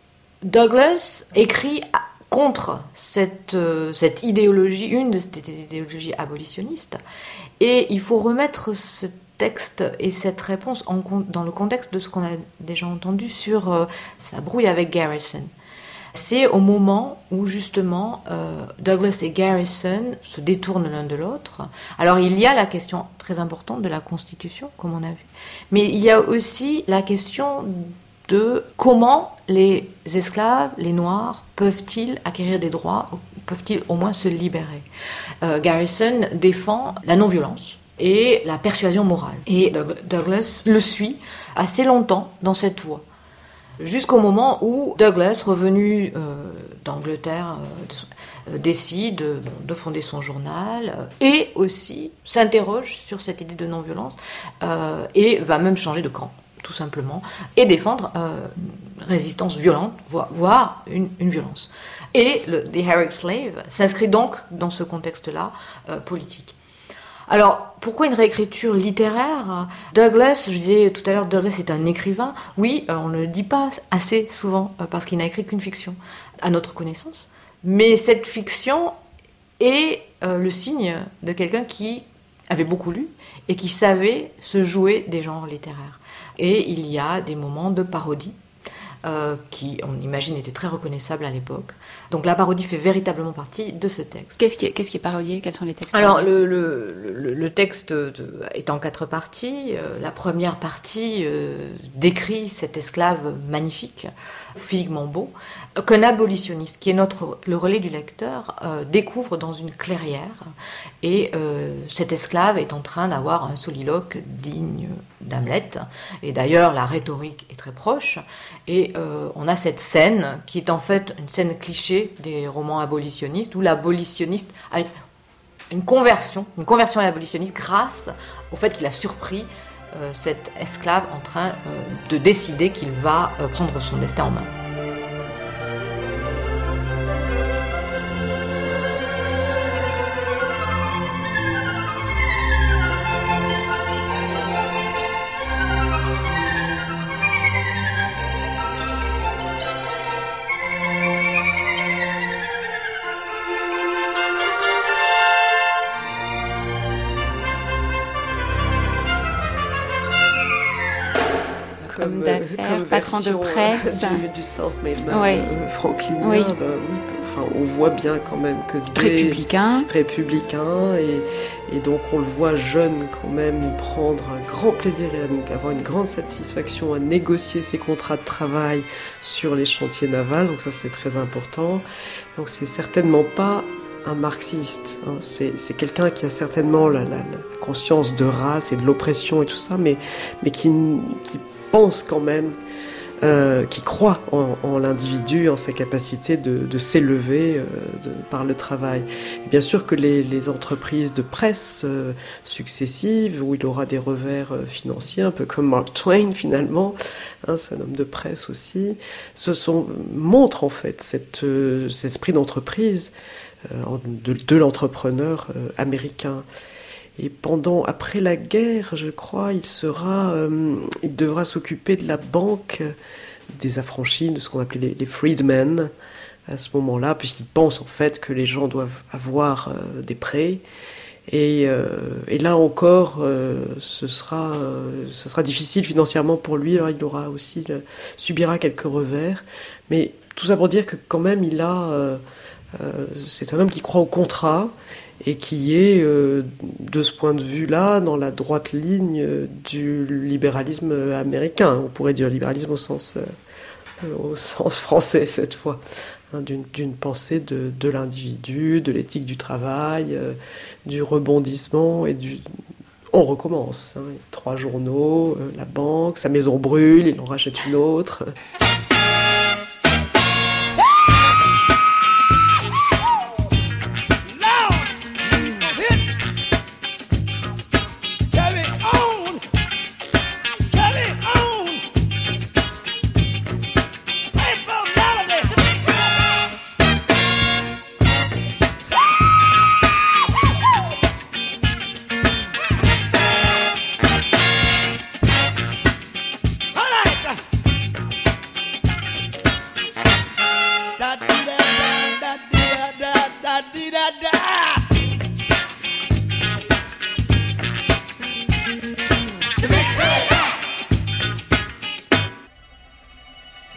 Douglas écrit contre cette, euh, cette idéologie, une de ces idéologies abolitionnistes, et il faut remettre ce texte et cette réponse en, dans le contexte de ce qu'on a déjà entendu sur euh, sa brouille avec Garrison. C'est au moment où justement euh, Douglas et Garrison se détournent l'un de l'autre. Alors il y a la question très importante de la Constitution, comme on a vu, mais il y a aussi la question de comment les esclaves, les Noirs, peuvent-ils acquérir des droits, peuvent-ils au moins se libérer. euh, Garrison défend la non-violence et la persuasion morale. Et Douglas le suit assez longtemps dans cette voie. Jusqu'au moment où Douglas, revenu euh, d'Angleterre, euh, décide euh, bon, de fonder son journal euh, et aussi s'interroge sur cette idée de non-violence euh, et va même changer de camp, tout simplement, et défendre euh, une résistance violente, voire, voire une, une violence. Et le The Herrick Slave s'inscrit donc dans ce contexte-là euh, politique. Alors, pourquoi une réécriture littéraire ? Douglas, je disais tout à l'heure, Douglas est un écrivain. Oui, on ne le dit pas assez souvent, parce qu'il n'a écrit qu'une fiction, à notre connaissance. Mais cette fiction est euh, le signe de quelqu'un qui avait beaucoup lu et qui savait se jouer des genres littéraires. Et il y a des moments de parodie, Euh, qui, on imagine, était très reconnaissable à l'époque. Donc la parodie fait véritablement partie de ce texte. Qu'est-ce qui est, qu'est-ce qui est parodié ? Quels sont les textes Alors parodiés ? le, le, le, le texte de, est en quatre parties. Euh, la première partie euh, décrit cet esclave magnifique, physiquement beau, qu'un abolitionniste, qui est notre, le relais du lecteur, euh, découvre dans une clairière. Et euh, cet esclave est en train d'avoir un soliloque digne d'Hamlet. Et d'ailleurs, la rhétorique est très proche. Et euh, on a cette scène qui est en fait une scène cliché des romans abolitionnistes, où l'abolitionniste a une, une conversion, une conversion à l'abolitionnisme grâce au fait qu'il a surpris euh, cet esclave en train euh, de décider qu'il va euh, prendre son destin en main. Homme d'affaires, patron de presse. Du, du self-made man, oui. euh, franklinien, oui. Bah, oui, enfin, on voit bien quand même que des républicains, républicains et, et donc on le voit jeune quand même prendre un grand plaisir et avoir une grande satisfaction à négocier ses contrats de travail sur les chantiers navals, donc ça c'est très important. Donc c'est certainement pas un marxiste, hein. c'est, c'est quelqu'un qui a certainement la, la, la conscience de race et de l'oppression et tout ça, mais, mais qui, qui pense quand même, euh, qui croit en, en l'individu, en sa capacité de, de s'élever euh, de, par le travail. Et bien sûr que les, les entreprises de presse euh, successives, où il aura des revers euh, financiers, un peu comme Mark Twain finalement, hein, c'est un homme de presse aussi, ce sont, montrent en fait cette, euh, cet esprit d'entreprise euh, de, de l'entrepreneur euh, américain. Et pendant, après la guerre, je crois, il sera, euh, il devra s'occuper de la banque des affranchis, de ce qu'on appelait les, les freedmen, à ce moment-là, puisqu'il pense en fait que les gens doivent avoir euh, des prêts. Et, euh, et là encore, euh, ce sera, euh, ce sera difficile financièrement pour lui. Alors, il aura aussi, le, subira quelques revers. Mais tout ça pour dire que quand même, il a, euh, euh, c'est un homme qui croit au contrat. Et qui est, euh, de ce point de vue-là, dans la droite ligne euh, du libéralisme américain. On pourrait dire libéralisme au sens, euh, au sens français cette fois, hein, d'une, d'une pensée de, de l'individu, de l'éthique du travail, euh, du rebondissement et du... On recommence. Hein, trois journaux, euh, la banque, sa maison brûle, il en rachète une autre...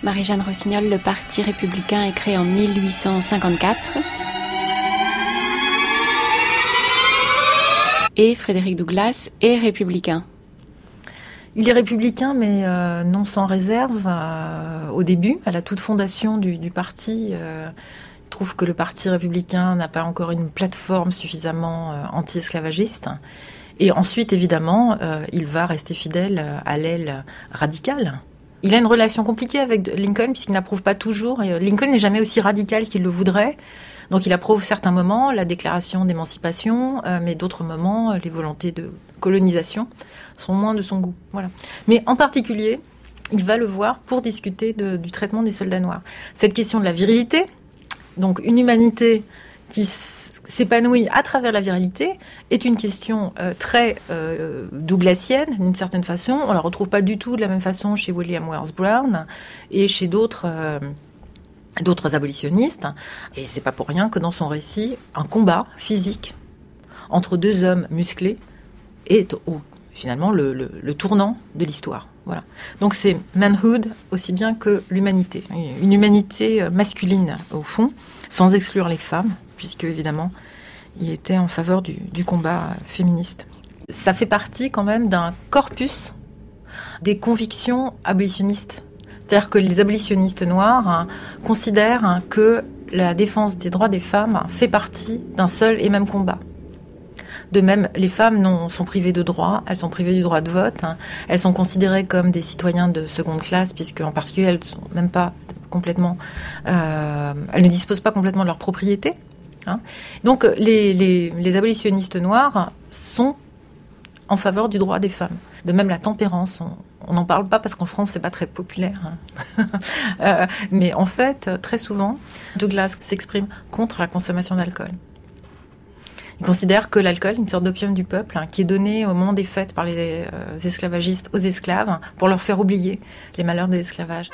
Marie-Jeanne Rossignol, le Parti républicain est créé en mille huit cent cinquante-quatre. Et Frédéric Douglass est républicain. Il est républicain, mais euh, non sans réserve. Euh, au début, à la toute fondation du, du parti, euh, il trouve que le Parti républicain n'a pas encore une plateforme suffisamment euh, anti-esclavagiste. Et ensuite, évidemment, euh, il va rester fidèle à l'aile radicale. Il a une relation compliquée avec Lincoln, puisqu'il n'approuve pas toujours. Lincoln n'est jamais aussi radical qu'il le voudrait. Donc il approuve certains moments la déclaration d'émancipation, euh, mais d'autres moments, les volontés de colonisation sont moins de son goût. Voilà. Mais en particulier, il va le voir pour discuter de, du traitement des soldats noirs. Cette question de la virilité, donc une humanité qui s'épanouit à travers la virilité, est une question euh, très euh, douglassienne, d'une certaine façon. On la retrouve pas du tout de la même façon chez William Wells Brown et chez d'autres... Euh, d'autres abolitionnistes, et c'est pas pour rien que dans son récit, un combat physique entre deux hommes musclés est au, finalement le, le, le tournant de l'histoire. Voilà. Donc c'est manhood aussi bien que l'humanité, une humanité masculine au fond, sans exclure les femmes, puisque évidemment il était en faveur du, du combat féministe. Ça fait partie quand même d'un corpus des convictions abolitionnistes. C'est-à-dire que les abolitionnistes noirs hein, considèrent hein, que la défense des droits des femmes hein, fait partie d'un seul et même combat. De même, les femmes non, sont privées de droits, elles sont privées du droit de vote, hein, elles sont considérées comme des citoyens de seconde classe, puisque en particulier elles sont même pas complètement, euh, elles ne disposent pas complètement de leur propriété. Hein. Donc les, les, les abolitionnistes noirs sont en faveur du droit des femmes. De même, la tempérance, on n'en parle pas parce qu'en France, c'est pas très populaire. Hein. euh, mais en fait, très souvent, Douglass s'exprime contre la consommation d'alcool. Il considère que l'alcool est une sorte d'opium du peuple hein, qui est donné au moment des fêtes par les euh, esclavagistes aux esclaves hein, pour leur faire oublier les malheurs de l'esclavage.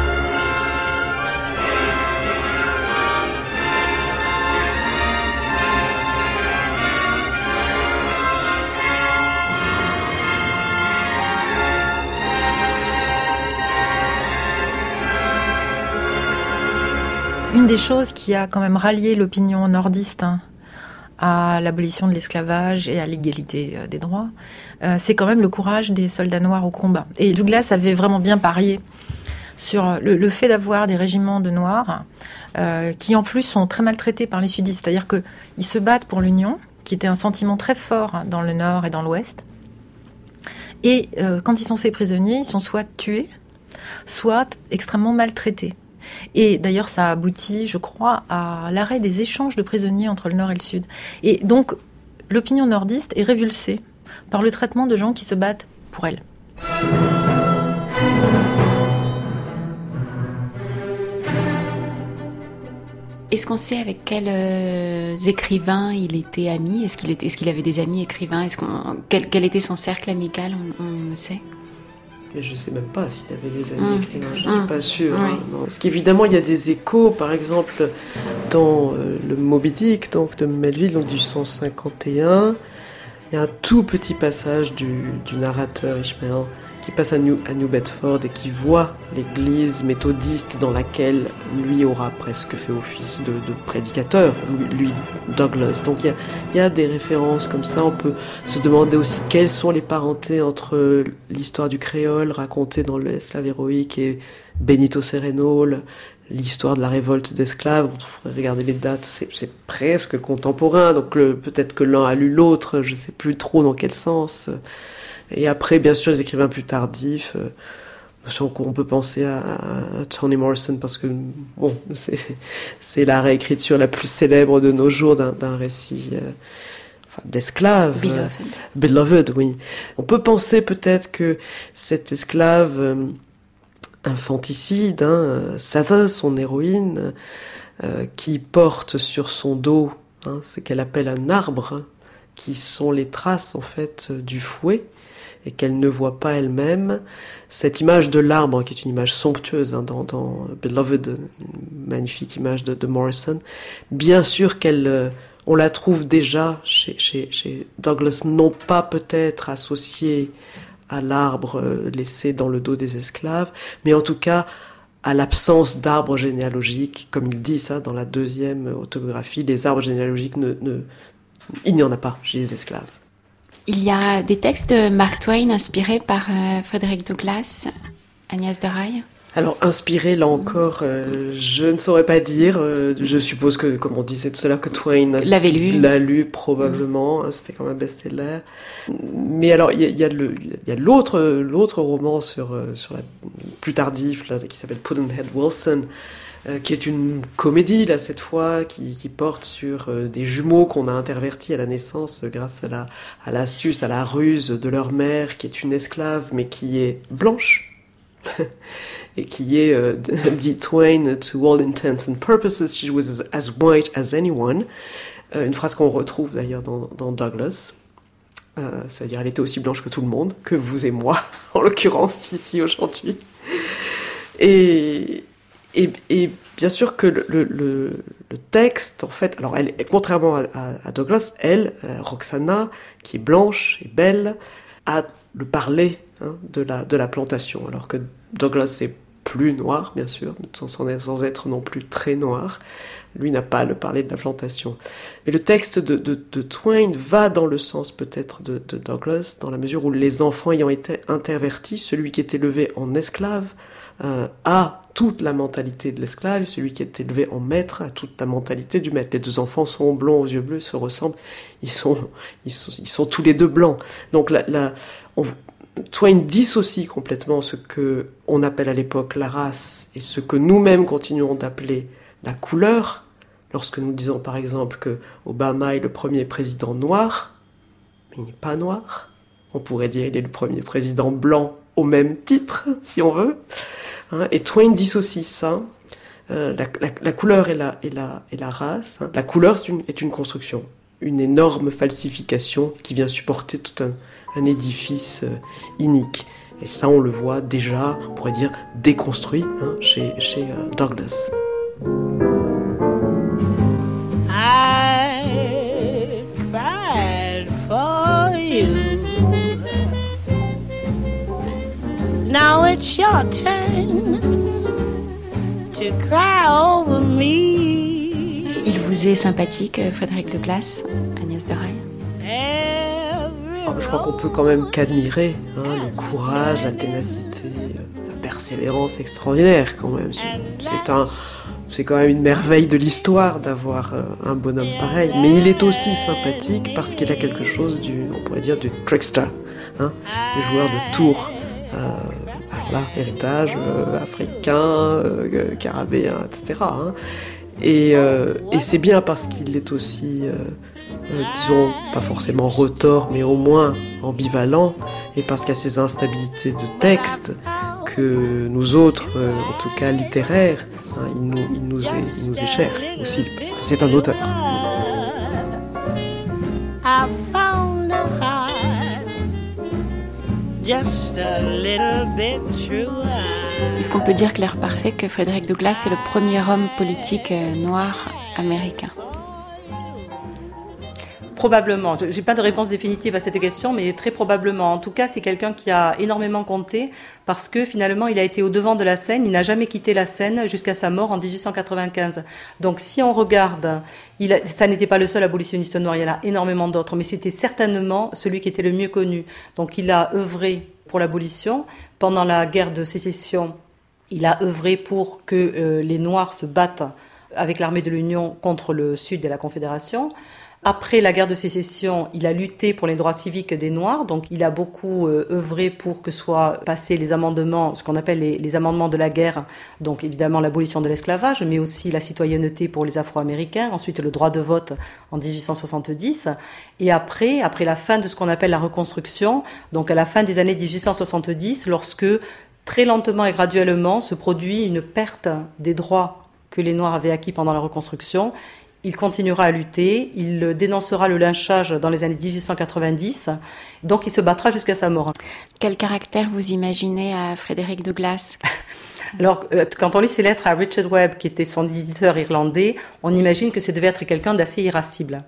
Une des choses qui a quand même rallié l'opinion nordiste hein, à l'abolition de l'esclavage et à l'égalité euh, des droits, euh, c'est quand même le courage des soldats noirs au combat. Et Douglass avait vraiment bien parié sur le, le fait d'avoir des régiments de noirs euh, qui en plus sont très maltraités par les sudistes. C'est-à-dire qu'ils se battent pour l'union, qui était un sentiment très fort hein, dans le nord et dans l'ouest. Et euh, quand ils sont faits prisonniers, ils sont soit tués, soit extrêmement maltraités. Et d'ailleurs, ça aboutit, je crois, à l'arrêt des échanges de prisonniers entre le Nord et le Sud. Et donc, l'opinion nordiste est révulsée par le traitement de gens qui se battent pour elle. Est-ce qu'on sait avec quels euh, écrivains il était ami ? Est-ce qu'il était, est-ce qu'il avait des amis écrivains ? Est-ce qu'on, quel, quel était son cercle amical ? On, on le sait. Mais je ne sais même pas s'il avait des amis mmh. écrivains, je ne suis mmh. pas sûre. Oui. Hein, non. Parce qu'évidemment, il y a des échos, par exemple, dans euh, le Moby Dick, donc, de Melville, donc dix-huit cent cinquante et un, il y a un tout petit passage du, du narrateur Ishmael qui passe à New, à New Bedford et qui voit l'église méthodiste dans laquelle lui aura presque fait office de, de prédicateur, lui, lui Douglass. Donc il y, a, il y a des références comme ça. On peut se demander aussi quelles sont les parentés entre l'histoire du créole racontée dans l'Esclave héroïque et Benito Cereno, l'histoire de la révolte d'esclaves. Il faudrait regarder les dates, c'est, c'est presque contemporain. Donc le, peut-être que l'un a lu l'autre, je ne sais plus trop dans quel sens. Et après, bien sûr, les écrivains plus tardifs, euh, on peut penser à, à Toni Morrison, parce que bon, c'est, c'est la réécriture la plus célèbre de nos jours d'un, d'un récit euh, enfin, d'esclave. Beloved. Euh, Beloved, oui. On peut penser peut-être que cet esclave euh, infanticide, hein, Satha, son héroïne, euh, qui porte sur son dos hein, ce qu'elle appelle un arbre, hein, qui sont les traces en fait du fouet, et qu'elle ne voit pas elle-même. Cette image de l'arbre, qui est une image somptueuse hein, dans, dans Beloved, une magnifique image de, de Morrison, bien sûr qu'elle, euh, on la trouve déjà chez, chez, chez Douglass, non pas peut-être associée à l'arbre euh, laissé dans le dos des esclaves, mais en tout cas à l'absence d'arbres généalogiques, comme il dit ça dans la deuxième autobiographie, les arbres généalogiques, ne, ne, il n'y en a pas chez les esclaves. Il y a des textes de Mark Twain inspirés par euh, Frederick Douglass, Agnès de Raille. Alors, inspiré, là encore, euh, je ne saurais pas dire. Euh, je suppose que, comme on disait tout à l'heure, que Twain l'avait lu. L'a lu probablement. Mmh. C'était quand même un best-seller. Mais alors, il y a, y a, le, y a l'autre, l'autre roman sur, sur la plus tardif, là, qui s'appelle Pudd'nhead Wilson, euh, qui est une comédie, là, cette fois, qui, qui porte sur euh, des jumeaux qu'on a intervertis à la naissance grâce à, la, à l'astuce, à la ruse de leur mère, qui est une esclave, mais qui est blanche. Et qui est, euh, dit Twain, to all intents and purposes, she was as, as white as anyone. Euh, une phrase qu'on retrouve d'ailleurs dans, dans Douglass. Euh, c'est-à-dire, elle était aussi blanche que tout le monde, que vous et moi, en l'occurrence, ici aujourd'hui. Et, et, et bien sûr que le, le, le, le texte, en fait, alors elle, contrairement à, à, à Douglass, elle, euh, Roxana, qui est blanche et belle, a le parler hein, de, la, de la plantation, alors que Douglass est plus noir, bien sûr, sans, sans être non plus très noir. Lui n'a pas le parler de la plantation. Mais le texte de, de, de Twain va dans le sens peut-être de, de Douglass, dans la mesure où les enfants ayant été intervertis, celui qui est élevé en esclave euh, a toute la mentalité de l'esclave, et celui qui est élevé en maître a toute la mentalité du maître. Les deux enfants sont blonds aux yeux bleus, se ressemblent, ils sont, ils sont, ils sont tous les deux blancs. Donc la, la, on, Twain dissocie complètement ce que on appelle à l'époque la race et ce que nous-mêmes continuons d'appeler la couleur. Lorsque nous disons par exemple que Obama est le premier président noir, mais il n'est pas noir. On pourrait dire qu'il est le premier président blanc au même titre, si on veut. Hein, et Twain dissocie ça. Euh, la, la, la couleur et la, et la, et la race. Hein. La couleur est une, est une construction, une énorme falsification qui vient supporter tout un un édifice euh, inique. Et ça, on le voit déjà, on pourrait dire, déconstruit hein, chez, chez euh, Douglass. I cried for you. Now it's your turn to cry over me. Il vous est sympathique, Frédéric Douglass, Agnès de Raille? Oh, je crois qu'on peut quand même qu'admirer hein, le courage, la ténacité, la persévérance extraordinaire quand même. C'est, c'est, un, c'est quand même une merveille de l'histoire d'avoir euh, un bonhomme pareil. Mais il est aussi sympathique parce qu'il a quelque chose du, on pourrait dire, du trickster, hein, du joueur de tours. Euh, alors là, héritage euh, africain, euh, carabéen, et cetera. Hein. Et, euh, et c'est bien parce qu'il est aussi... Euh, Euh, disons, pas forcément retors, mais au moins ambivalent, et parce qu'il y a ces instabilités de texte que nous autres, euh, en tout cas littéraires, hein, il, nous, il, nous est, il nous est cher aussi, parce que c'est un auteur. I found a heart just a little bit truer. Est-ce qu'on peut dire clair parfait que Frédéric Douglass est le premier homme politique noir américain? Probablement. Je n'ai pas de réponse définitive à cette question, mais très probablement. En tout cas, c'est quelqu'un qui a énormément compté parce que finalement, il a été au devant de la scène. Il n'a jamais quitté la scène jusqu'à sa mort en dix-huit cent quatre-vingt-quinze. Donc, si on regarde, il a, ça n'était pas le seul abolitionniste noir. Il y en a énormément d'autres, mais c'était certainement celui qui était le mieux connu. Donc, il a œuvré pour l'abolition. Pendant la guerre de sécession, il a œuvré pour que euh, les Noirs se battent avec l'armée de l'Union contre le Sud et la Confédération. Après la guerre de sécession, il a lutté pour les droits civiques des Noirs, donc il a beaucoup euh, œuvré pour que soient passés les amendements, ce qu'on appelle les, les amendements de la guerre, donc évidemment l'abolition de l'esclavage, mais aussi la citoyenneté pour les Afro-Américains, ensuite le droit de vote en dix-huit cent soixante-dix, et après, après la fin de ce qu'on appelle la reconstruction, donc à la fin des années dix-huit cent soixante-dix, lorsque très lentement et graduellement se produit une perte des droits que les Noirs avaient acquis pendant la reconstruction. Il continuera à lutter, il dénoncera le lynchage dans les années dix-huit cent quatre-vingt-dix, donc il se battra jusqu'à sa mort. Quel caractère vous imaginez à Frédéric Douglass? Alors, quand on lit ses lettres à Richard Webb, qui était son éditeur irlandais, on imagine que ce devait être quelqu'un d'assez irascible.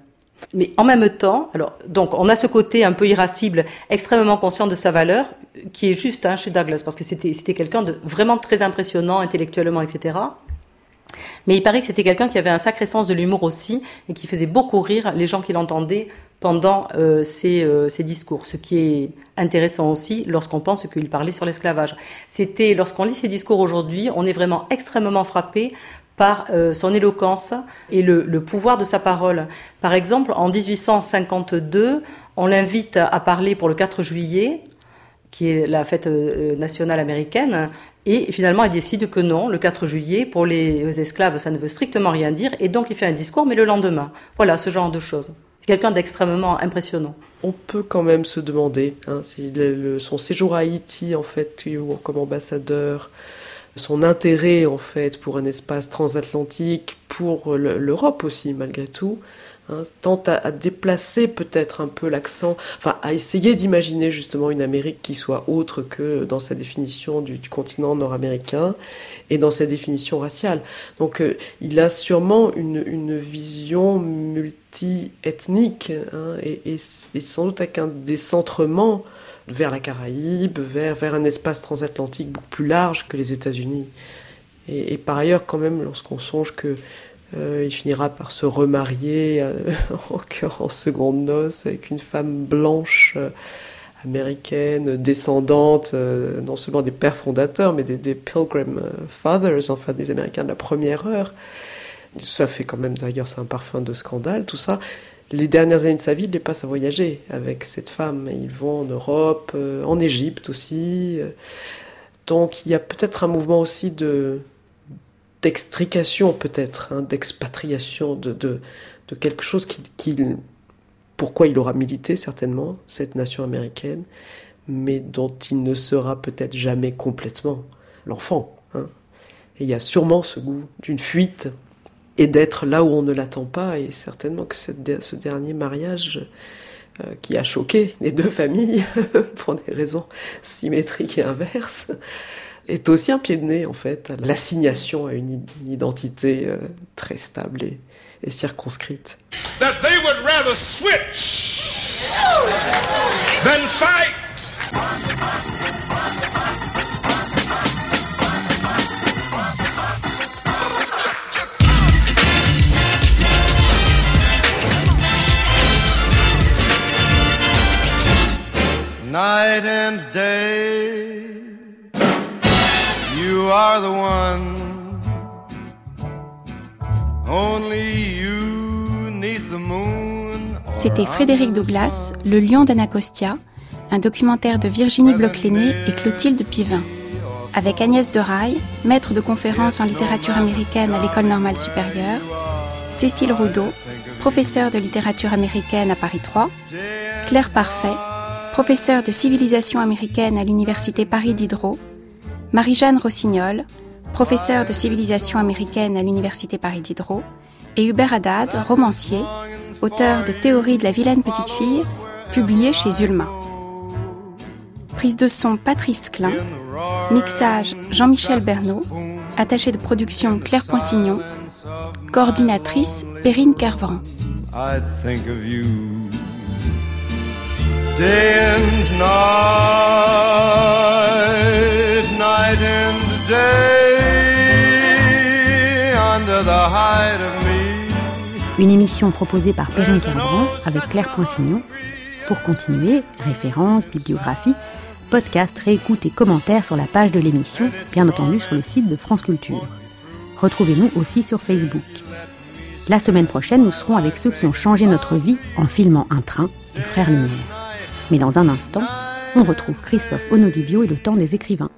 Mais en même temps, alors, donc, on a ce côté un peu irascible, extrêmement conscient de sa valeur, qui est juste hein, chez Douglas, parce que c'était, c'était quelqu'un de vraiment très impressionnant intellectuellement, et cetera. Mais il paraît que c'était quelqu'un qui avait un sacré sens de l'humour aussi, et qui faisait beaucoup rire les gens qui l'entendaient pendant euh, ses, euh, ses discours, ce qui est intéressant aussi lorsqu'on pense qu'il parlait sur l'esclavage. C'était, lorsqu'on lit ses discours aujourd'hui, on est vraiment extrêmement frappé par euh, son éloquence et le, le pouvoir de sa parole. Par exemple, en dix-huit cent cinquante-deux, on l'invite à parler pour le quatre juillet, qui est la fête euh, nationale américaine, et finalement il décide que non, le quatre juillet, pour les esclaves, ça ne veut strictement rien dire, et donc il fait un discours, mais le lendemain. Voilà, ce genre de choses. C'est quelqu'un d'extrêmement impressionnant. On peut quand même se demander hein, si le, le, son séjour à Haïti, en fait, comme ambassadeur, son intérêt en fait pour un espace transatlantique, pour le, l'Europe aussi malgré tout, hein, tente à, à déplacer peut-être un peu l'accent, enfin à essayer d'imaginer justement une Amérique qui soit autre que dans sa définition du, du continent nord-américain et dans sa définition raciale. Donc euh, il a sûrement une, une vision multi-ethnique hein, et, et, et sans doute avec un décentrement vers la Caraïbe, vers, vers un espace transatlantique beaucoup plus large que les États-Unis. Et, et par ailleurs, quand même, lorsqu'on songe que euh, il finira par se remarier euh, encore en seconde noces avec une femme blanche euh, américaine, descendante euh, non seulement des pères fondateurs, mais des, des Pilgrim Fathers, enfin des Américains de la première heure. Ça fait quand même, d'ailleurs, c'est un parfum de scandale, tout ça. Les dernières années de sa vie, il les passe à voyager avec cette femme. Ils vont en Europe, euh, en Égypte aussi. Donc il y a peut-être un mouvement aussi de, d'extrication, peut-être, hein, d'expatriation de, de, de quelque chose qui, qui, pourquoi il aura milité certainement, cette nation américaine, mais dont il ne sera peut-être jamais complètement l'enfant. Hein. Et il y a sûrement ce goût d'une fuite et d'être là où on ne l'attend pas, et certainement que cette, ce dernier mariage euh, qui a choqué les deux familles pour des raisons symétriques et inverses est aussi un pied de nez en fait à l'assignation à une, une identité euh, très stable et, et circonscrite. That they would rather switch than fight. Night and day, you are the one. Only you neath the moon. C'était Frédéric Douglass, Le Lion d'Anacostia, un documentaire de Virginie Bloch-Lenné et Clotilde Pivin, avec Agnès Deraille, maître de conférences en littérature américaine à l'École normale supérieure, Cécile Roudot, professeure de littérature américaine à Paris trois, Claire Parfait, professeure de civilisation américaine à l'Université Paris Diderot, Marie-Jeanne Rossignol, professeure de civilisation américaine à l'Université Paris Diderot, et Hubert Haddad, romancier, auteur de Théorie de la vilaine petite fille, publié chez Zulma. Prise de son Patrice Klein, mixage Jean-Michel Bernot, attaché de production Claire Poinsignon, coordinatrice Perrine Kervran. I think of you day and night, night and day, under the hide of me. Une émission proposée par Perrine Kervran avec Claire Poinsignon. Pour continuer, références, bibliographie, podcast, réécoute et commentaires sur la page de l'émission, bien entendu sur le site de France Culture. Retrouvez-nous aussi sur Facebook. La semaine prochaine, nous serons avec ceux qui ont changé notre vie en filmant un train, les Frères Lumière. Mais dans un instant, on retrouve Christophe Onodibio et le temps des écrivains.